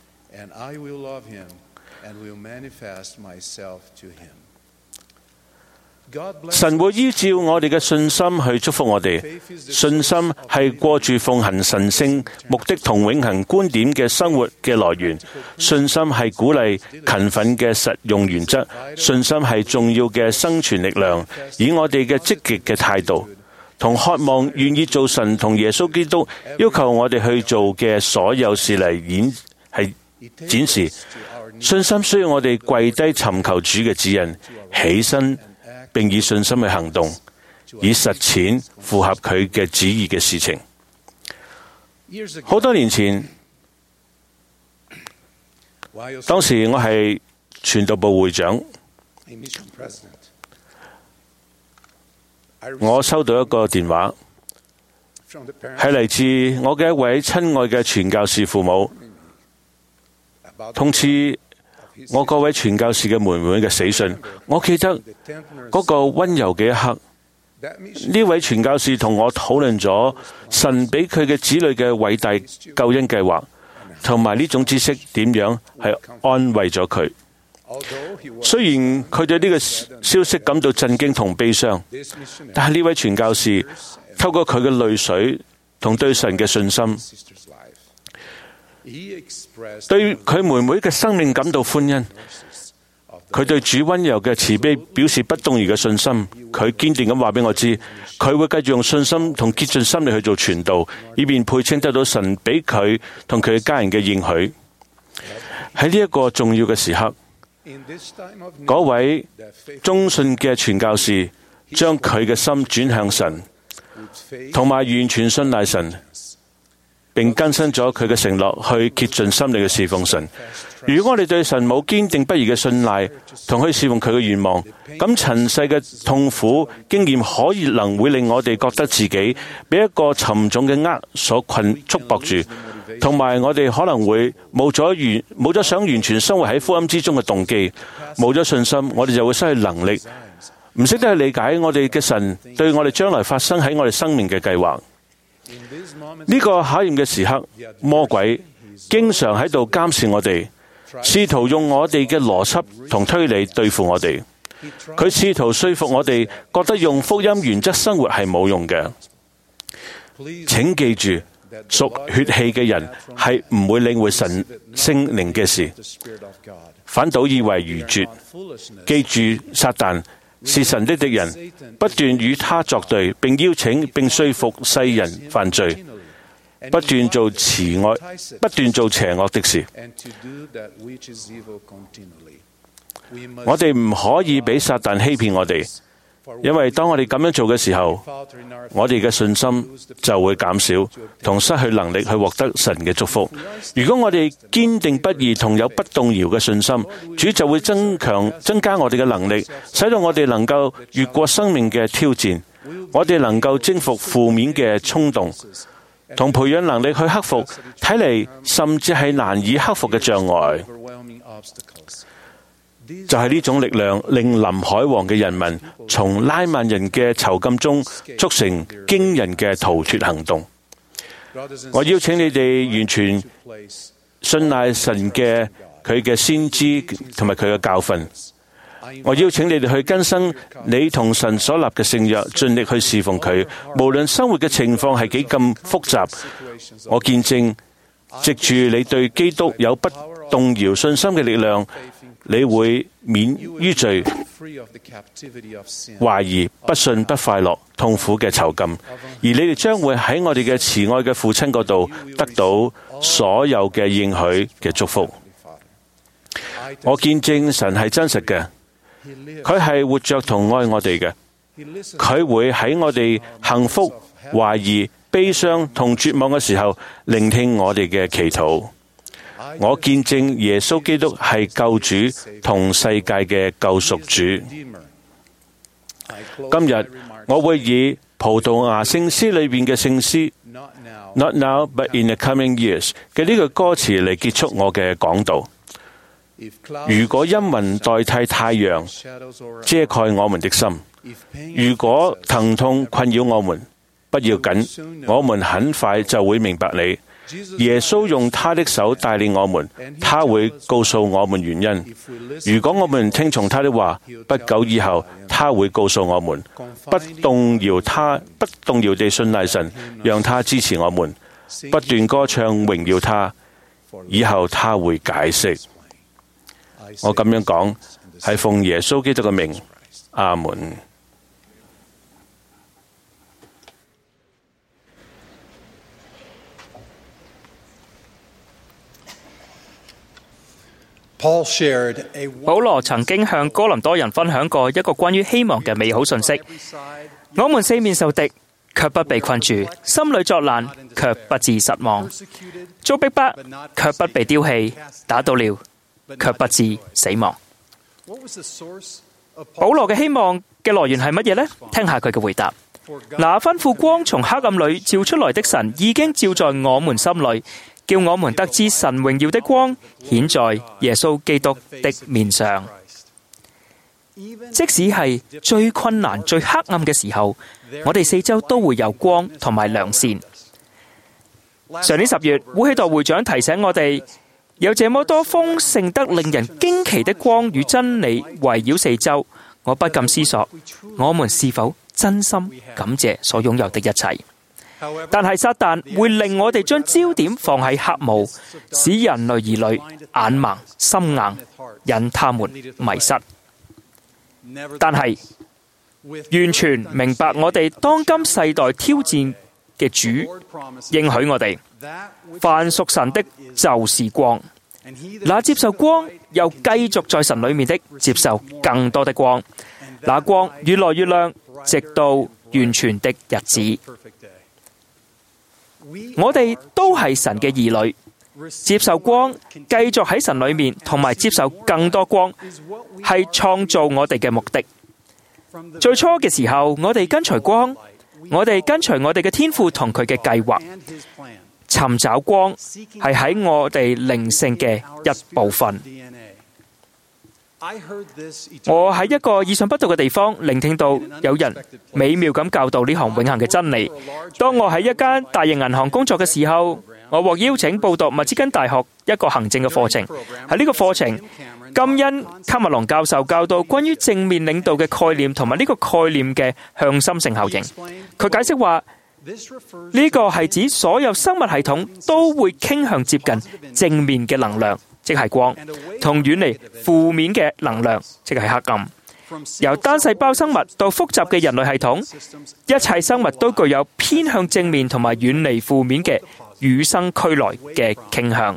神會依照我哋嘅信心去祝福我哋。信心係過住奉行神聖目的同永恆觀點嘅生活嘅來源。信心係鼓勵勤奮嘅實用原則。信心係重要嘅生存力量。以我哋嘅積極嘅態度同渴望願意做神同耶穌基督要求我哋去做嘅所有事嚟演係展示。信心需要我哋跪低尋求主嘅指引，起身並以信心去行動，以實踐符合佢嘅旨意嘅事情。好多年前，當時我係傳道部會長，我收到一個電話，係嚟自我嘅一位親愛嘅傳教士父母，通知我嗰位傳教士嘅妹妹嘅死訊。我記得嗰個溫柔嘅一刻，呢位傳教士同我討論咗神俾佢嘅子女嘅偉大救恩計劃，同埋呢種知識點樣係安慰咗佢。雖然佢對呢個消息感到震驚同悲傷，但係呢位傳教士透過佢嘅淚水同對神嘅信心，對佢妹妹嘅生命感到歡欣。佢對主溫柔嘅慈悲表示不動搖嘅信心。佢堅定咁話俾我知，佢會繼續用信心同竭盡心力去做傳道，以便配稱得到神俾佢同佢嘅家人嘅應許。喺呢一個重要嘅時刻，嗰位忠信嘅傳教士將佢嘅心轉向神，同埋完全信賴神，並更新咗佢嘅承諾，去竭盡心力去侍奉神。如果我哋對神冇堅定不移嘅信賴，同去侍奉佢嘅願望，咁塵世嘅痛苦經驗可以能會令我哋覺得自己俾一個沉重嘅軛所困束縛住，同埋我哋可能會冇咗完冇咗想完全生活喺福音之中嘅動機，冇咗信心，我哋就會失去能力，唔識得去理解我哋嘅神對我哋將來發生喺我哋生命嘅計劃。呢個考驗嘅時刻，魔鬼經常喺度監視我哋，試圖用我哋嘅邏輯同推理對付我哋。佢試圖說服我哋覺得用福音原則生活係冇用嘅。請記住，屬血氣嘅人係唔會領會神聖靈嘅事，反倒以為愚拙。記住，撒旦是神的敵人，不斷與他作對，並邀請並說服世人犯罪，不斷做慈愛，不斷做邪惡的事。我哋唔可以俾撒旦欺騙我哋，因為當我哋咁樣做嘅時候，我哋嘅信心就會減少，同失去能力去獲得神嘅祝福。如果我哋堅定不移同有不動搖嘅信心，主就會增強增加我哋嘅能力，使到我哋能夠越過生命嘅挑戰，我哋能夠征服負面嘅衝動，同培養能力去克服睇嚟甚至係難以克服嘅障礙。就係呢種力量，令臨海王嘅人民從拉曼人嘅囚禁中促成驚人嘅逃脫行動。我邀請你哋完全信賴神嘅佢嘅先知同埋佢嘅教訓。我邀請你哋去更新你同神所立嘅聖約，盡力去侍奉佢。無論生活嘅情況係幾咁複雜，我見證藉住你對基督有不動搖信心嘅力量，你會免於罪、懷疑、不信、不快樂、痛苦嘅囚禁，而你哋將會喺我哋嘅慈愛嘅父親嗰度得到所有嘅應許嘅祝福。我見證神係真實嘅，佢係活着同愛我哋嘅，佢會喺我哋幸福、懷疑、悲傷同絕望嘅時候聆聽我哋嘅祈禱。我見證耶穌基督係救主同世界嘅救贖主。今日我會以葡萄牙聖詩裏面嘅聖詩 Not now, but in the coming years 嘅呢句歌詞嚟結束我嘅講道。 如果陰雲代替太陽，遮蓋我們的心；如果疼痛困擾我們，不要緊，我們很快就會明白你。耶穌用他的手帶領我們，他會告訴我們原因。如果我們聽從他的話，不久以後，他會告訴我們，不動搖他，不動搖地信賴神，讓他支持我們，不斷歌唱榮耀他。以後他會解釋。我咁樣講，係奉耶穌基督嘅名，阿門。 保羅曾經向哥林多人分享過一個關於希望嘅美好信息。我們四面受敵，卻不被困住；心裏作難，卻不致失望；遭逼迫，卻不被丟棄；打倒了，卻不致死亡。保羅嘅希望嘅來源係乜嘢呢？聽下佢嘅回答。那吩咐光從黑暗裏照出來的神，已經照在我們心裏，叫我們得知神榮耀的光顯在耶穌基督的面上。即使係最困難、最黑暗嘅時候，我哋四周都會有光同埋良善。上年十月，會氣代會長提醒我哋，有這麼多豐盛得令人驚奇的光與真理圍繞四周，我不禁思索，我們是否真心感謝所擁有的一切？但係撒旦會令我哋將焦點放喺黑霧，使人類兒女眼盲心硬，引他們迷失。但係完全明白我哋當今世代挑戰嘅主應許我哋，凡屬神的就是光，那接受光又繼續在神裏面的接受更多的光，那光越來越亮，直到完全的日子。我哋都係神嘅兒女，接受光，繼續喺神裏面，同埋接受更多光，係創造我哋嘅目的。最初嘅時候，我哋跟隨光，我哋跟隨我哋嘅天父同佢嘅計劃，尋找光係喺我哋靈性嘅一部分。我喺一個意想不到嘅地方聆聽到有人美妙咁教導呢項永恆嘅真理。當我喺一間大型銀行工作嘅時候，我獲邀請報讀密芝根大學一個行政嘅課程。喺呢個課程，金恩卡麥隆教授教導關於正面領導嘅概念同埋呢個概念嘅向心性效應。佢解釋話，呢個係指所有生物系統都會傾向接近正面嘅能量，即係光，同遠離負面嘅能量，即係黑暗。由單細胞生物到複雜嘅人類系統，一切生物都具有偏向正面同埋遠離負面嘅與生俱來嘅傾向。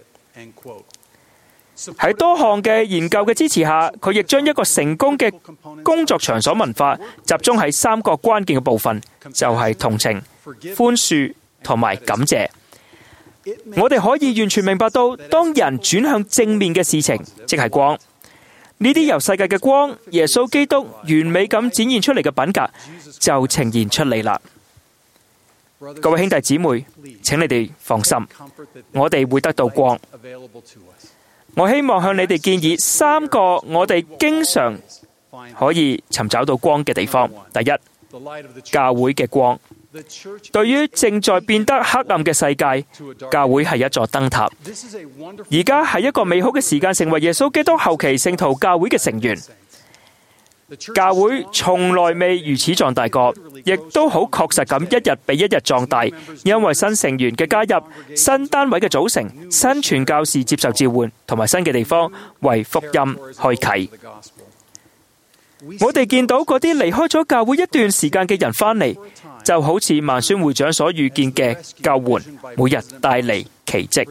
喺多項嘅研究嘅支持下，佢亦將一個成功嘅工作場所文化集中喺三個關鍵嘅部分，就係同情、寬恕同埋感謝。我哋可以完全明白到，當人轉向正面嘅事情，即係光，呢啲由世界嘅光，耶穌基督完美咁展現出嚟嘅品格，就呈現出嚟啦。各位兄弟姊妹，請你哋放心，我哋會得到光。我希望向你哋建議三個我哋經常可以尋找到光嘅地方。第一，教會嘅光。對於正在變得黑暗嘅世界，教會係一座燈塔。而家係一個美好嘅時間，成為耶穌基督後期聖徒教會嘅成員。教會從來未如此壯大過，亦都好確實咁一日比一日壯大，因為新成員嘅加入、新單位嘅組成、新傳教士接受召喚，同埋新嘅地方為福音開啟。我哋見到嗰啲離開咗教會一段時間嘅人返嚟，就好似萬宣會長所預見嘅救援，每日帶嚟奇蹟。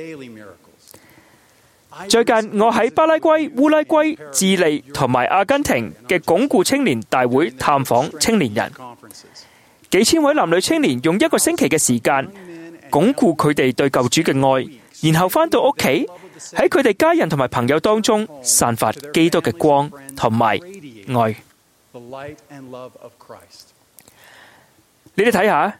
最近我喺巴拉圭、烏拉圭、智利同埋阿根廷嘅鞏固青年大會探訪青年人，幾千位男女青年用一個星期嘅時間鞏固佢哋對救主嘅愛，然後返到屋企喺佢哋家人同埋朋友當中散發基督嘅光同埋愛。你哋睇下，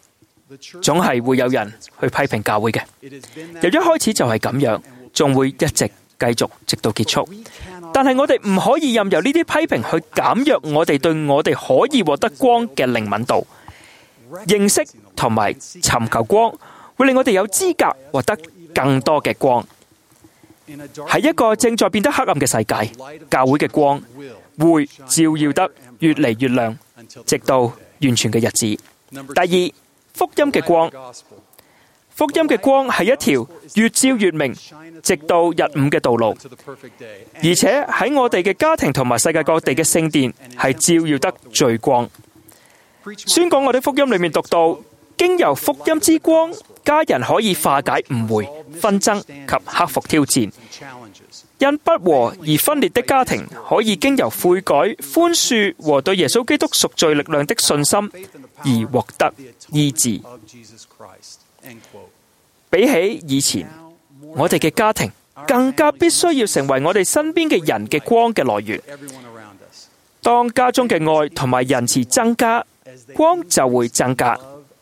總係會有人去批評教會嘅，由一開始就係咁樣，仲會一直繼續直到結束。但係我哋唔可以任由呢啲批評去減弱我哋對我哋可以獲得光嘅靈敏度。認識同埋尋求光會令我哋有資格獲得更多嘅光。喺一個正在變得黑暗嘅世界，教會嘅光會照耀得越嚟越亮，直到完全嘅日子。第二，福音嘅光。福音嘅光係一條越照越明，直到日午嘅道路，而且喺我哋嘅家庭同埋世界各地嘅聖殿係照耀得最光。宣講我哋福音裏面讀到，經由福音之光，家人可以化解誤會、紛爭及克服挑戰。因不和而分裂的家庭，可以經由悔改、寬恕和對耶穌基督贖罪力量的信心而獲得醫治。比起以前，我哋嘅家庭更加必須要成為我哋身邊嘅人嘅光嘅來源。當家中嘅愛同埋仁慈增加，光就會增加。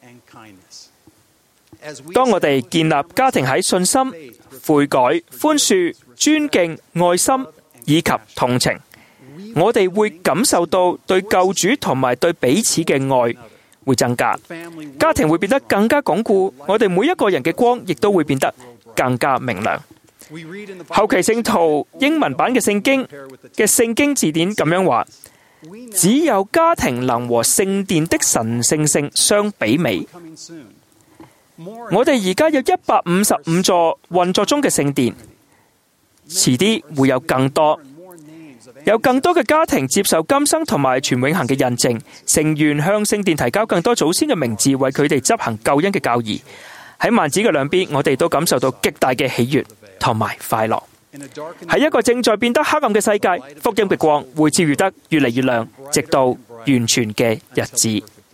當我哋建立家庭喺信心、悔改、寬恕、尊敬、愛心以及同情，我哋會感受到對救主同埋對彼此嘅愛會增加，家庭會變得更加鞏固，我哋每一個人嘅光亦都會變得更加明亮。後期聖徒英文版嘅聖經嘅聖經字典咁樣話：只有家庭能和聖殿的神聖性相媲美。我哋而家有一百五十五座運作中嘅聖殿，遲啲會有更多。有更多嘅家庭接受今生同埋全永恆嘅印證，成員向聖殿提交更多祖先嘅名字，為佢哋執行救恩嘅教義。喺幔子嘅兩邊，我哋都感受到極大嘅喜悅同埋快樂。喺一個正在變得黑暗嘅世界，福音嘅光會照耀得越嚟越亮，直到完全嘅日子。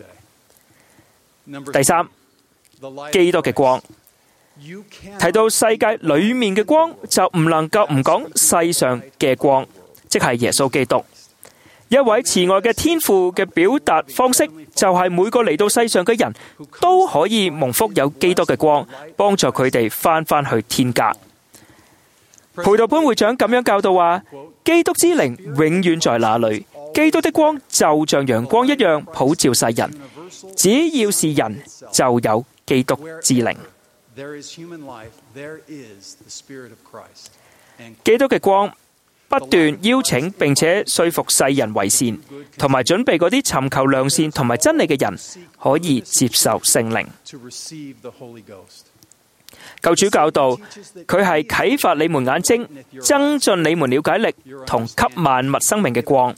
第三，基督嘅光。提到世界裏面嘅光，就唔能夠唔講世上嘅光，即係耶穌基督。一位慈愛嘅天父嘅表達方式，就係每個嚟到世上嘅人都可以蒙福有基督嘅光，幫助佢哋翻返去天家。培道潘會長咁樣教導話：基督之靈永遠在那裏，基督的光就像陽光一樣普照世人。只要是人，就有基督之靈。基督嘅光不斷邀請並且說服世人為善，同埋準備嗰啲尋求良善同埋真理嘅人可以接受聖靈。救主教導佢係啟發你們眼睛，增進你們了解力，同給萬物生命嘅光。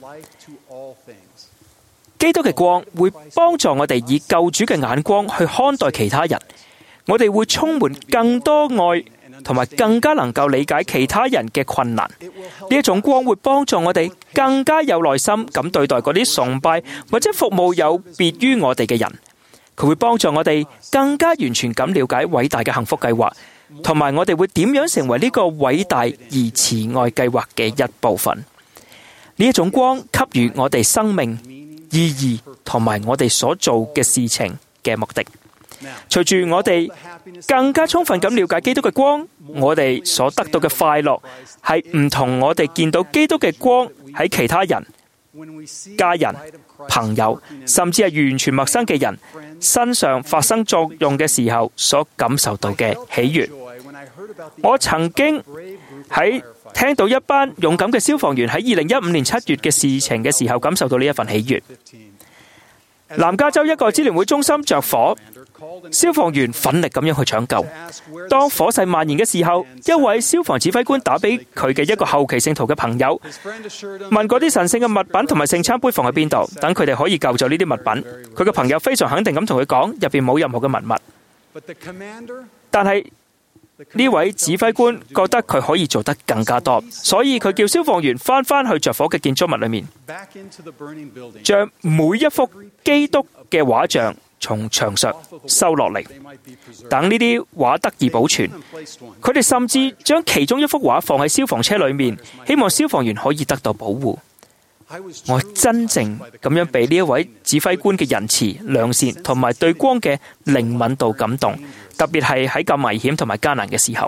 基督嘅光會幫助我哋以救主嘅眼光去看待其他人，我哋會充滿更多愛，同埋更加能夠理解其他人嘅困難。呢一種光會幫助我哋更加有耐心咁對待嗰啲崇拜或者服務有別於我哋嘅人。佢會幫助我哋更加完全咁了解偉大嘅幸福計劃，同埋我哋會點樣成為呢個偉大而慈愛計劃嘅一部分。呢一種光給予我哋生命意義同埋我哋所做嘅事情嘅目的。隨住我哋更加充分咁了解基督嘅光，我哋所得到嘅快樂係唔同我哋見到基督嘅光喺其他人、家人、朋友，甚至係完全陌生嘅人身上發生作用嘅時候所感受到嘅喜悅。我曾經喺聽到一班勇敢嘅消防員喺二零一五年七月嘅事情嘅時候感受到呢一份喜悅。南加州一個支聯會中心着火，消防員奮力咁樣去搶救。當火勢蔓延嘅時候，一位消防指揮官打俾佢嘅一個後期聖徒嘅朋友，問嗰啲神聖嘅物品同埋聖餐杯放喺邊度，等佢哋可以救走呢啲物品。佢嘅朋友非常肯定咁同佢講，入邊冇任何嘅文物。但係呢位指揮官覺得佢可以做得更加多，所以佢叫消防員翻返去着火嘅建築物裏面，將每一幅基督嘅畫像從牆上收落嚟，等呢啲畫得以保存。佢哋甚至將其中一幅畫放喺消防車裏面，希望消防員可以得到保護。我真正咁樣被呢一位指揮官嘅仁慈、良善同埋對光嘅靈敏度感動，特別係喺咁危險同埋艱難嘅時候。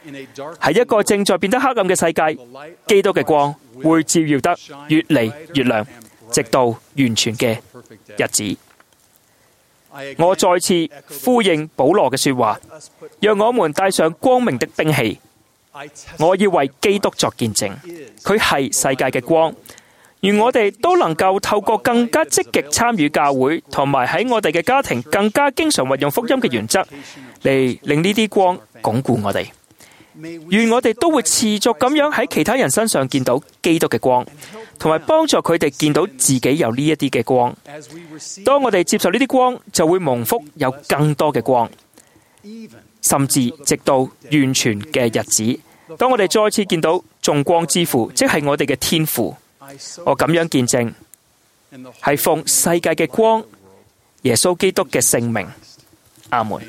喺一個正在變得黑暗嘅世界，基督嘅光會照耀得越嚟越亮，直到完全嘅日子。我再次呼應保羅嘅說話，讓我們帶上光明的兵器。我要為基督作見證，佢係世界嘅光。願我哋都能夠透過更加積極參與教會，同埋喺我哋嘅家庭更加經常運用福音嘅原則，嚟令呢啲光鞏固我哋。願我哋都會持續咁樣喺其他人身上見到基督嘅光，同埋幫助佢哋見到自己有呢一啲嘅光。當我哋接受呢啲光，就會蒙福有更多嘅光，甚至直到完全嘅日子。當我哋再次見到眾光之父，即係我哋嘅天父。我咁樣見證，係奉世界嘅光，耶穌基督嘅聖名。阿門。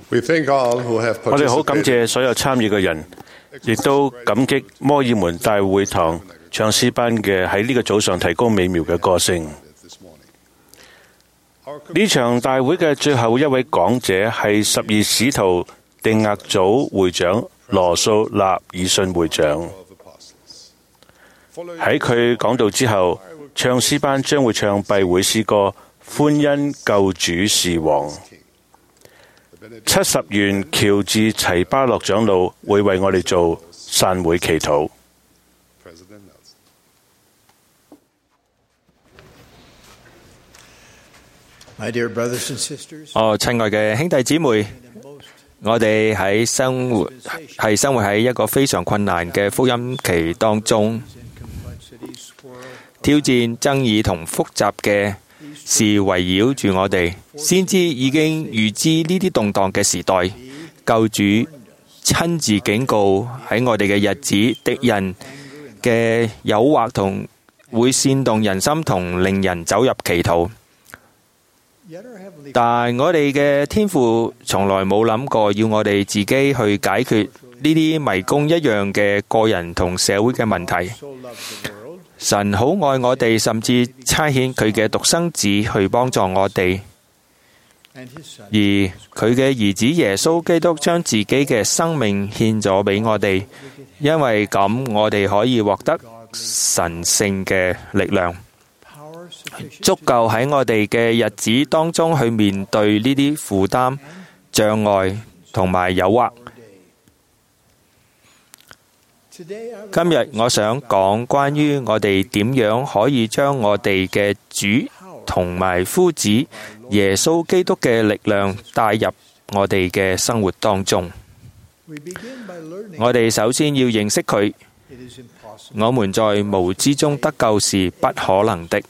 We thank all who have 我哋好感 participated 謝所有參與嘅人，亦都感激摩爾門大會堂唱詩班嘅喺呢個早上提供美妙嘅歌聲。 this morning. 呢場大會嘅最後一位講者係十二使徒定額組會長羅素納爾遜會長。喺佢講道之後，唱詩班將會唱閉會詩歌《歡欣救主是王》。七十元喬治齊巴洛長老會為我哋做散會祈禱。 President Nelson. 哦，親愛嘅兄弟姊妹，我哋喺生活係生活喺一個非常困難嘅福音期當中，挑戰、爭議同複雜嘅事圍繞住我哋，先知已經預知呢啲動盪嘅時代，救主親自警告喺我哋嘅日子，敵人嘅誘惑同會煽動人心同令人走入歧途。但我哋嘅天父從來冇諗過要我哋自己去解決呢啲迷宮一樣嘅個人同社會嘅問題。神好愛我哋，甚至差遣佢嘅獨生子去幫助我哋，而佢嘅兒子耶穌基督將自己嘅生命獻咗俾我哋，因為咁我哋可以獲得神聖嘅力量，足夠喺我哋嘅日子當中去面對呢啲負擔、障礙同埋誘惑。今日我想講關於我哋點樣可以將我哋嘅主同埋夫子耶穌基督嘅力量帶入我哋嘅生活當中。我哋首先要認識佢，我們在無知中得救是不可能的。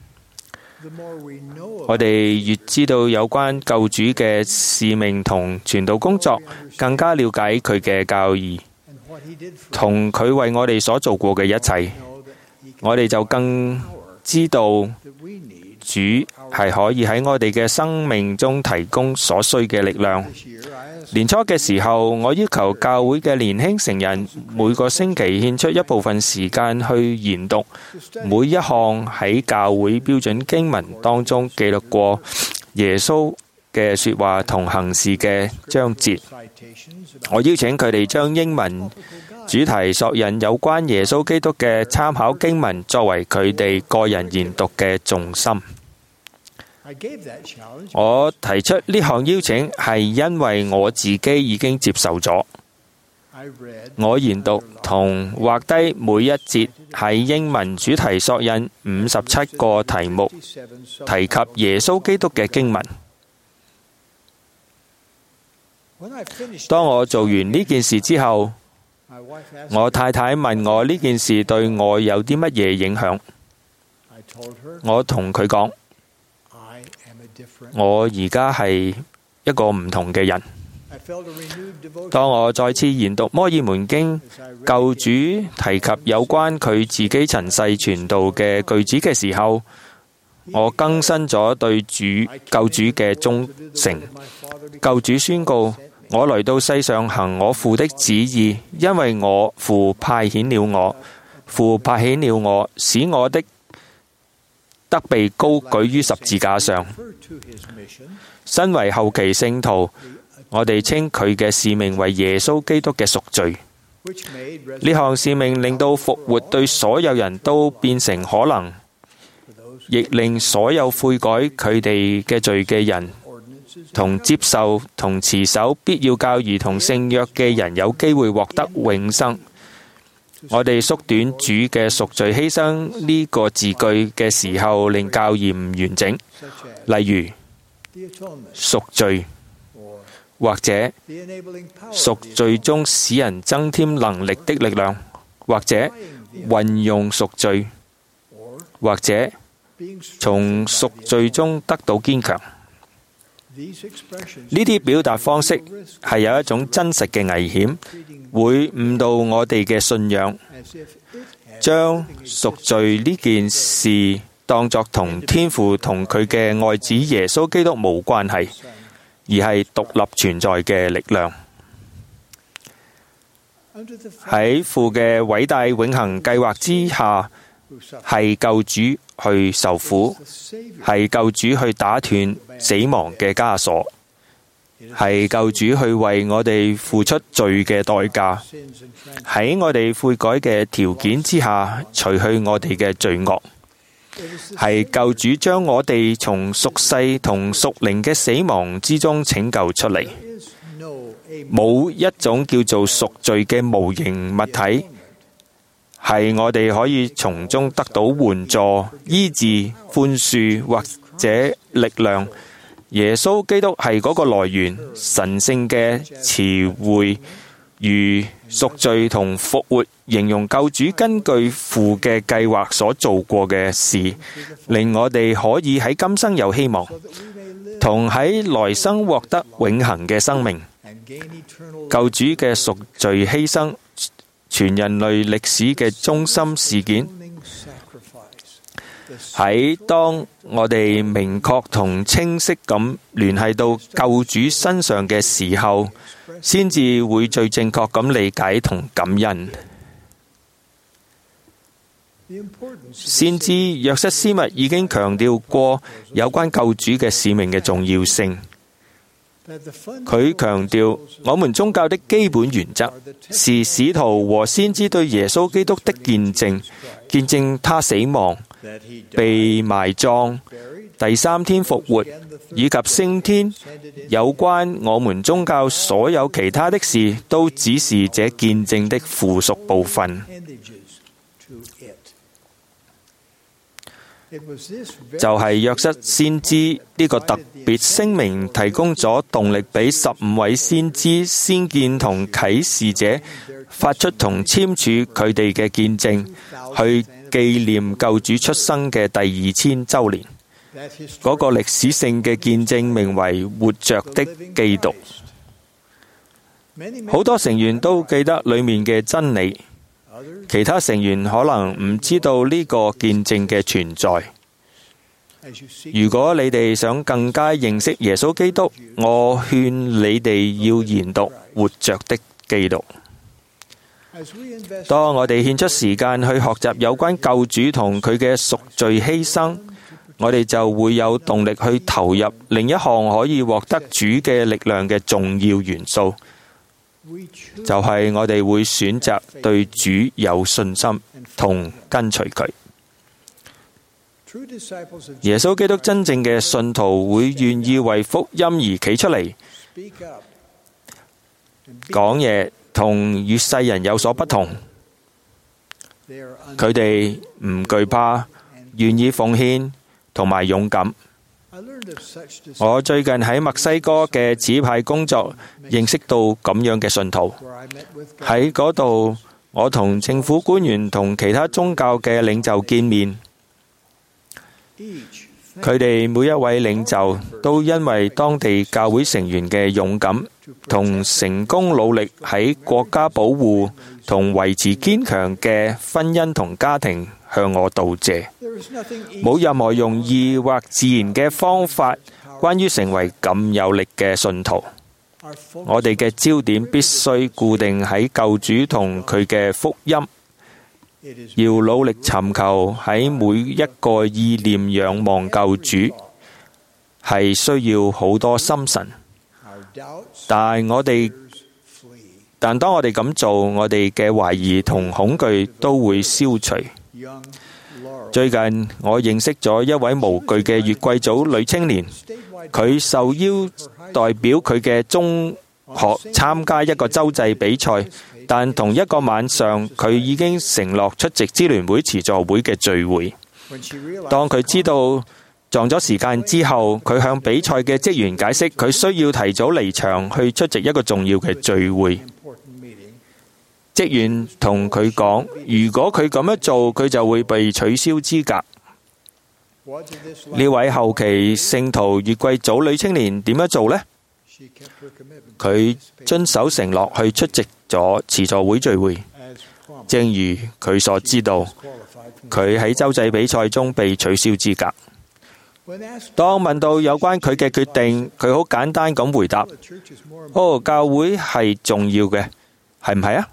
我哋越知道有關救主嘅使命同傳道工作，更加了解佢嘅教義同佢為我哋所做過嘅一切，我哋就更知道主係可以喺我哋嘅生命中提供所需嘅力量。年初嘅時候，我要求教會嘅年輕成人每個星期獻出一部分時間去研讀每一項喺教會標準經文當中記錄過耶穌嘅說話同行事嘅章節。我邀請佢哋將英文主題索引有關耶穌基督嘅參考經文作為佢哋個人研讀嘅重心。我提出呢項邀請係因為我自己已經接受咗。我研讀同畫低每一節喺英文主題索引五十七個題目提及耶穌基督嘅經文。當我做完呢件事之後，我太太問我呢件事對我有啲乜嘢影響。我同佢講，我而家係一個唔同嘅人。當我再次研讀摩爾門經，救主提及有關佢自己塵世傳道嘅句子嘅時候，我更新咗對主救主嘅忠誠。救主宣告，我來到世上行我父的旨意，因為我父派遣了我，父派遣了我，使我的得被高舉於十字架上。身為後期聖徒，我哋稱佢嘅使命為耶穌基督嘅贖罪。呢項使命令到復活對所有人都變成可能，亦令所有悔改佢哋嘅罪嘅人同接受同持守必要教義同聖約嘅人有機會獲得永生。我哋縮短主嘅贖罪犧牲呢個字句嘅時候，令教義唔完整。例如贖罪，或者贖罪中使人增添能力的力量，或者運用贖罪，或者從贖罪中得到堅強。呢啲表達方式係有一種真實嘅危險，會誤導我哋嘅信仰，將贖罪呢件事當作同天父同佢嘅愛子耶穌基督無關係， 而係獨立存在嘅力量。喺父嘅偉大永恆計劃之下，係救主去受苦，係救主去打斷死亡嘅枷鎖，係救主去為我哋付出罪嘅代價，喺我哋悔改嘅條件之下，除去我哋嘅罪惡，係救主將我哋從屬世同屬靈嘅死亡之中拯救出嚟。冇一種叫做贖罪嘅無形物體，係我哋可以從中得到援助、醫治、寬恕或者力量。耶穌基督係嗰個來源，神聖嘅詞彙如贖罪同復活，形容救主根據父嘅計劃所做過嘅事，令我哋可以喺今生有希望，同喺來生獲得永恆嘅生命。救主嘅贖罪犧牲，全人類歷史嘅中心事件。喺當我哋明確同清晰咁聯繫到救主身上嘅時候，先至會最正確咁理解同感恩。先知約瑟斯密已經強調過有關救主嘅使命嘅重要性。佢強調，我們宗教的基本原則是使徒和先知對耶穌基督的見證，見證他死亡、被埋葬、第三天復活以及升天。有關我們宗教所有其他的事，都只是這見證的附屬部分。就係約瑟先知呢個特別聲明，提供咗動力俾十五位先知、先見同啟示者發出同簽署佢哋嘅見證，去紀念救主出生嘅第二千週年。嗰個歷史性嘅見證名為活着的基督。好多成員都記得裡面嘅真理，其他成員可能唔知道呢個見證嘅存在。如果你哋想更加認識耶穌基督，我勸你哋要研讀活着的基督。當我哋獻出時間去學習有關救主同佢嘅贖罪犧牲，我哋就會有動力去投入另一項可以獲得主嘅力量嘅重要元素，就係我哋會選擇對主有信心同跟隨佢。耶穌基督真正嘅信徒會願意為福音而企出嚟講嘢，同與世人有所不同。佢哋唔懼怕，願意奉獻同埋勇敢。我最近喺墨西哥嘅指派工作，認識到咁樣嘅信徒。喺嗰度，我同政府官員同其他宗教嘅領袖見面。佢哋每一位領袖都因為當地教會成員嘅勇敢同成功努力喺國家保護同維持堅強嘅婚姻同家庭向我道謝。冇任何容易或自然嘅方法關於成為咁有力嘅信徒。我哋嘅焦點必須固定喺救主同佢嘅福音，要努力尋求喺每一個意念仰望救主，係需要好多心神。但我哋，但當我哋咁做，我哋嘅懷疑同恐懼都會消除。最近我認識咗一位無懼嘅月桂組女青年，佢受邀代表佢嘅中學參加一個洲際比賽，但同一個晚上佢已經承諾出席支聯會慈助會嘅聚會。當佢知道撞咗時間之後，佢向比賽嘅職員解釋佢需要提早離場去出席一個重要嘅聚會。職員同佢講，如果佢咁樣做，佢就會被取消資格。呢位後期聖徒月桂組女青年點樣做呢？佢遵守承諾去出席咗慈助會聚會，正如佢所知道，佢喺洲際比賽中被取消資格。 當問到有關佢嘅決定，佢好簡單咁回答：哦，教會係重要嘅，係唔係啊？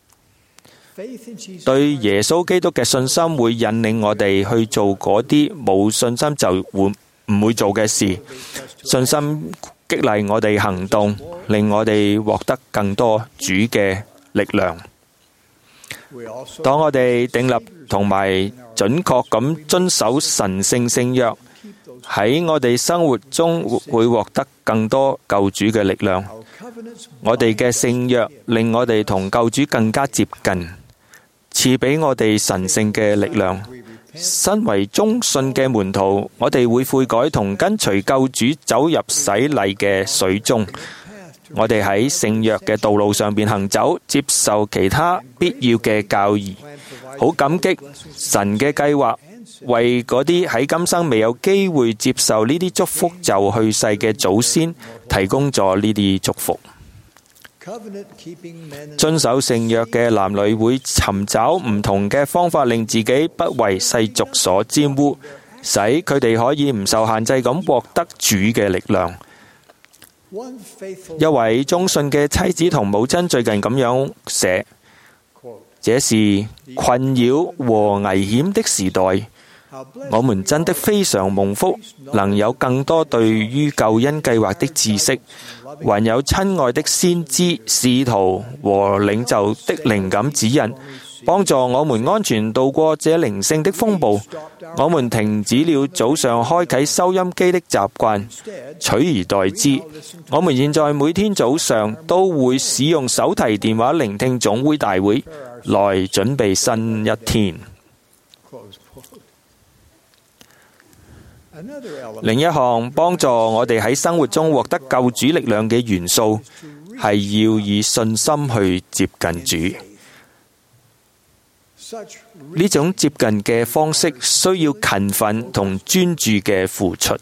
對耶穌基督嘅信心會引領我哋去做嗰啲冇信心就會唔會做嘅事。信心激勵我哋行動，令我哋獲得更多主嘅力量。當我哋訂立同埋準確咁遵守神聖聖約，喺我哋生活中會獲得更多救主嘅力量。我哋嘅聖約令我哋同救主更加接近，賜俾我哋神聖嘅力量。身為忠信嘅門徒，我哋會悔改同跟隨救主走入洗禮嘅水中。我哋喺聖約嘅道路上邊行走，接受其他必要嘅教義。好感激神嘅計劃，為嗰啲喺今生未有機會接受呢啲祝福就去世嘅祖先提供咗呢啲祝福。遵守聖約嘅男女會尋找唔同嘅方法，令自己不為世俗所沾污，使佢哋可以唔受限制咁獲得主嘅力量。一位忠信嘅妻子同母親最近咁樣寫：這是困擾和危險的時代，我們真的非常蒙福，能有更多對於救恩計劃的知識，還有親愛的先知、使徒和領袖的靈感指引，幫助我們安全度過這靈性的風暴。我們停止了早上開啟收音機的習慣，取而代之，我們現在每天早上都會使用手提電話聆聽總會大會，來準備新一天。另一項幫助我哋喺生活中獲得救主力量嘅元素，係要以信心去接近主。呢種接近嘅方式需要勤奮同專注嘅付出。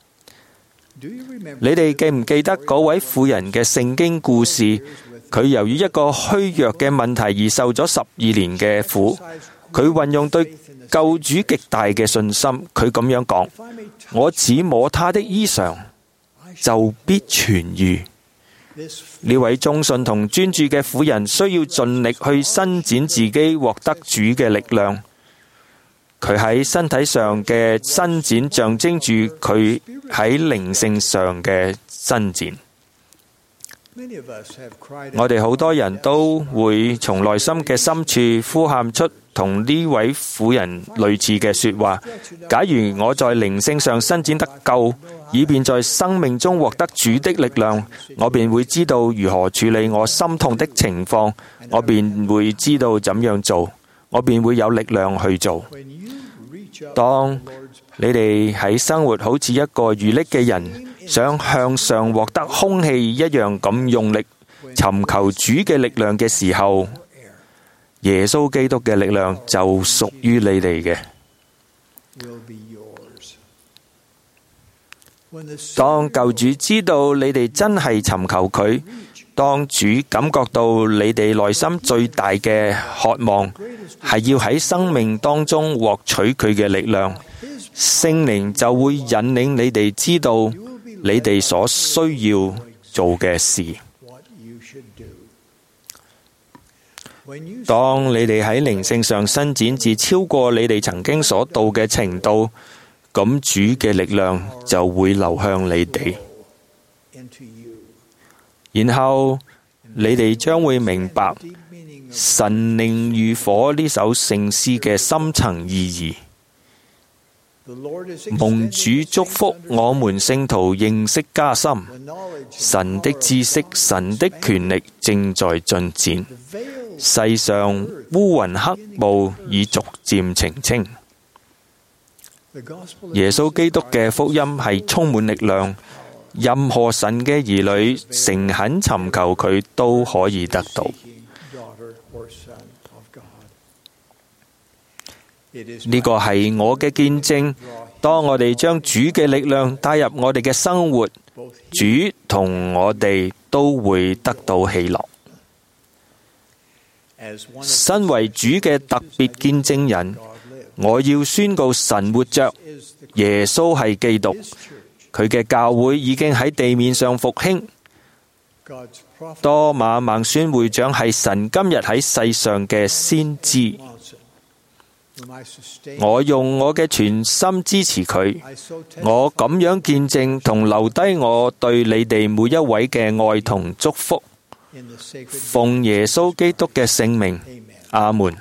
你哋記唔記得嗰位婦人嘅聖經故事？佢由於一個虛弱嘅問題而受咗十二年嘅苦。佢運用對救主極大嘅信心，佢咁樣講：我只摸他的衣裳，就必痊愈。呢位忠信同專注嘅婦人需要盡力去伸展自己，獲得主嘅力量。佢喺身體上嘅伸展，象徵住佢喺靈性上嘅伸展。我哋好多人都會從內心嘅深處呼喊出同呢位婦人類似嘅說話：假如我在靈性上伸展得夠，以便在生命中獲得主的力量，我便會知道如何處理我心痛的情況，我便會知道怎樣做，我便會有力量去做。當你哋喺生活好似一個遇溺嘅人，想向上獲得空氣一樣咁用力尋求主嘅力量嘅時候，耶穌基督嘅力量就屬於你哋嘅。當救主知道你哋真係尋求佢，當主感覺到你哋內心最大嘅渴望係要喺生命當中獲取佢嘅力量，聖靈就會引領你哋知道你哋所需要做嘅事。當你哋喺靈性上伸展至超過你哋曾經所到嘅程度，咁主嘅力量就會流向你哋，然後你哋將會明白神靈如火呢首聖詩嘅深層意義。蒙主祝福我們聖徒認識加深，神的知識、神的權力正在進展，世上烏雲黑霧已逐漸澄清。耶穌基督嘅福音係充滿力量，任何神嘅兒女誠懇尋求佢都可以得到。呢個係我嘅見證。當我哋將主嘅力量帶入我哋嘅生活，主同我哋都會得到喜樂。身為主嘅特別見證人， 我要宣告神活着，耶穌係基督，佢嘅教會已經喺地面上復興。多馬孟孫會長係神今日喺世上嘅先知，我用我嘅全心支持佢。我咁樣見證同留低我對你哋每一位嘅愛同祝福，奉耶穌基督嘅聖名，阿門。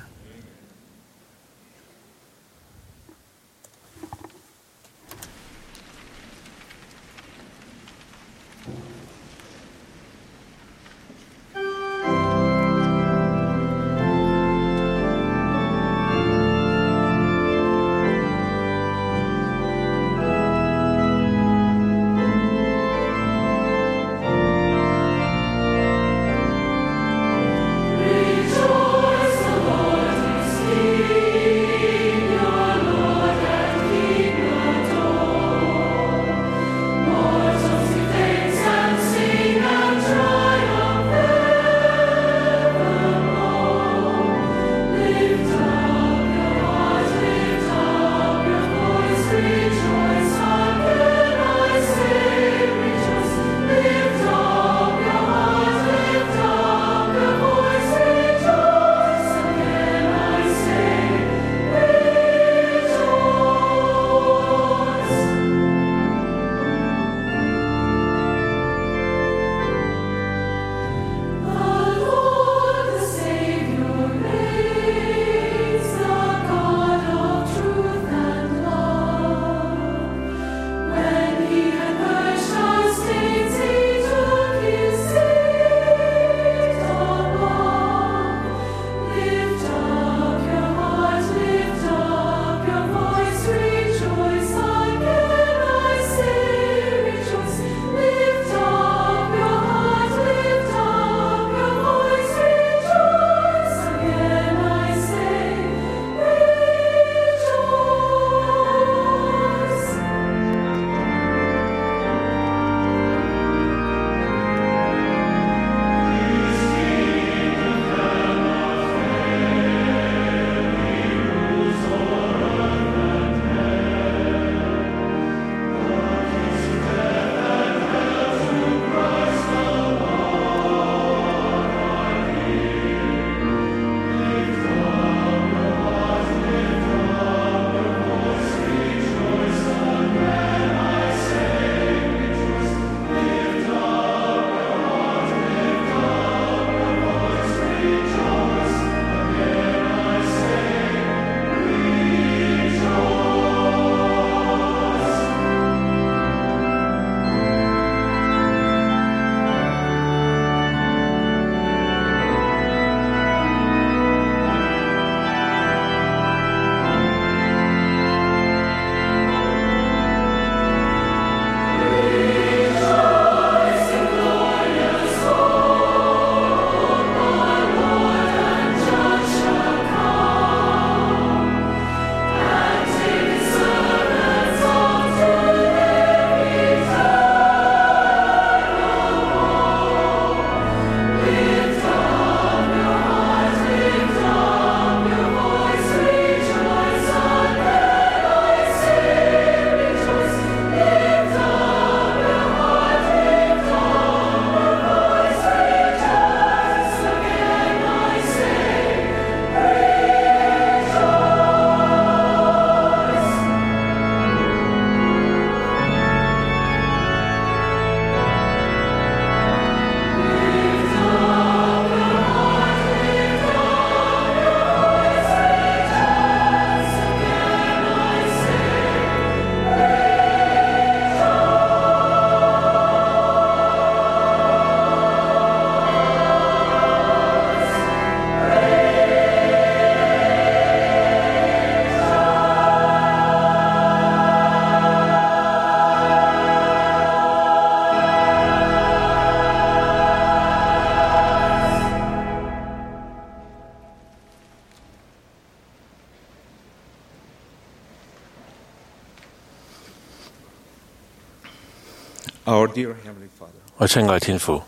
Our dear Heavenly Father, 我親愛天父，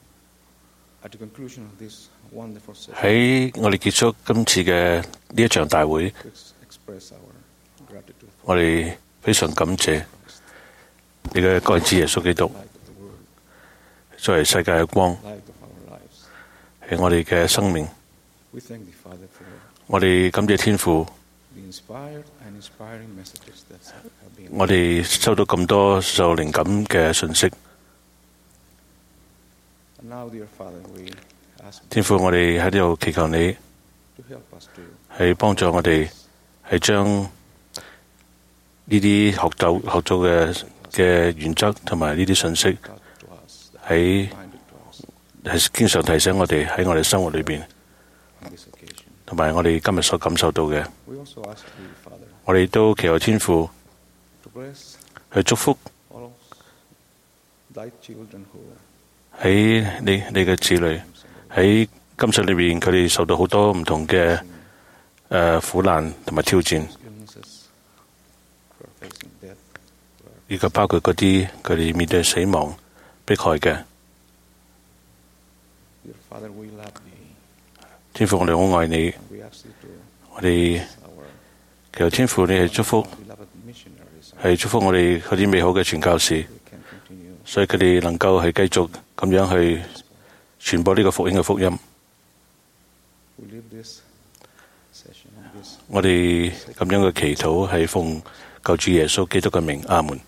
at the conclusion of this wonderful session, 喺我哋結束今次嘅呢一場大會， we 我哋非常感謝你嘅愛子耶穌基督，作為世界嘅光，係我哋嘅生命。我哋感謝天父，我哋收到咁多受靈感嘅信息。天父，我哋喺呢度祈求你係幫助我哋，係將呢啲學到學到嘅嘅原則同埋呢啲信息喺係經常提醒我哋喺我哋生活裏邊，同埋我哋今日所感受到嘅。我哋都祈求天父去祝福喺你你嘅子女喺今世裏邊，佢哋受到好多唔同嘅誒、呃、苦難同埋挑戰，以及包括嗰啲佢哋面對死亡迫害嘅。天父，我哋好愛你，我哋祈求天父你係祝福，係祝福我哋嗰啲美好嘅傳教士，所以佢哋能夠係繼續咁樣去傳播呢個福音嘅福音。我哋咁樣嘅祈禱係奉救主耶穌基督嘅名，阿門。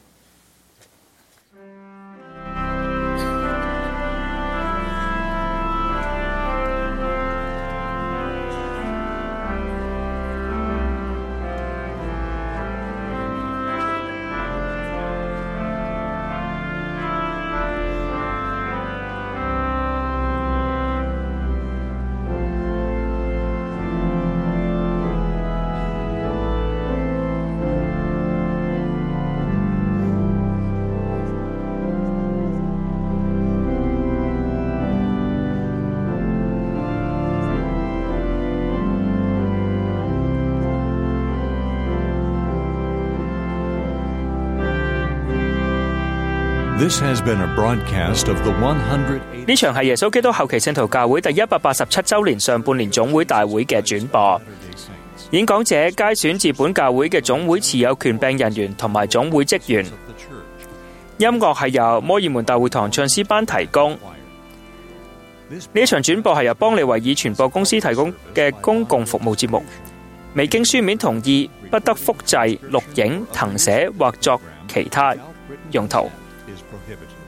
This has been a broadcast of the one hundred eighty. 呢場係耶穌基督後期聖徒教會第一百八十七週年上半年總會大會嘅轉播。演講者皆選自本教會嘅總會持有權柄人員同埋總會職員。音樂係由摩爾門大會堂唱詩班提供。呢一場轉播係由邦利維爾傳播公司提供嘅公共服務節目，未經書面同意，不得複製、錄影、謄寫或作其他用途。 is prohibited.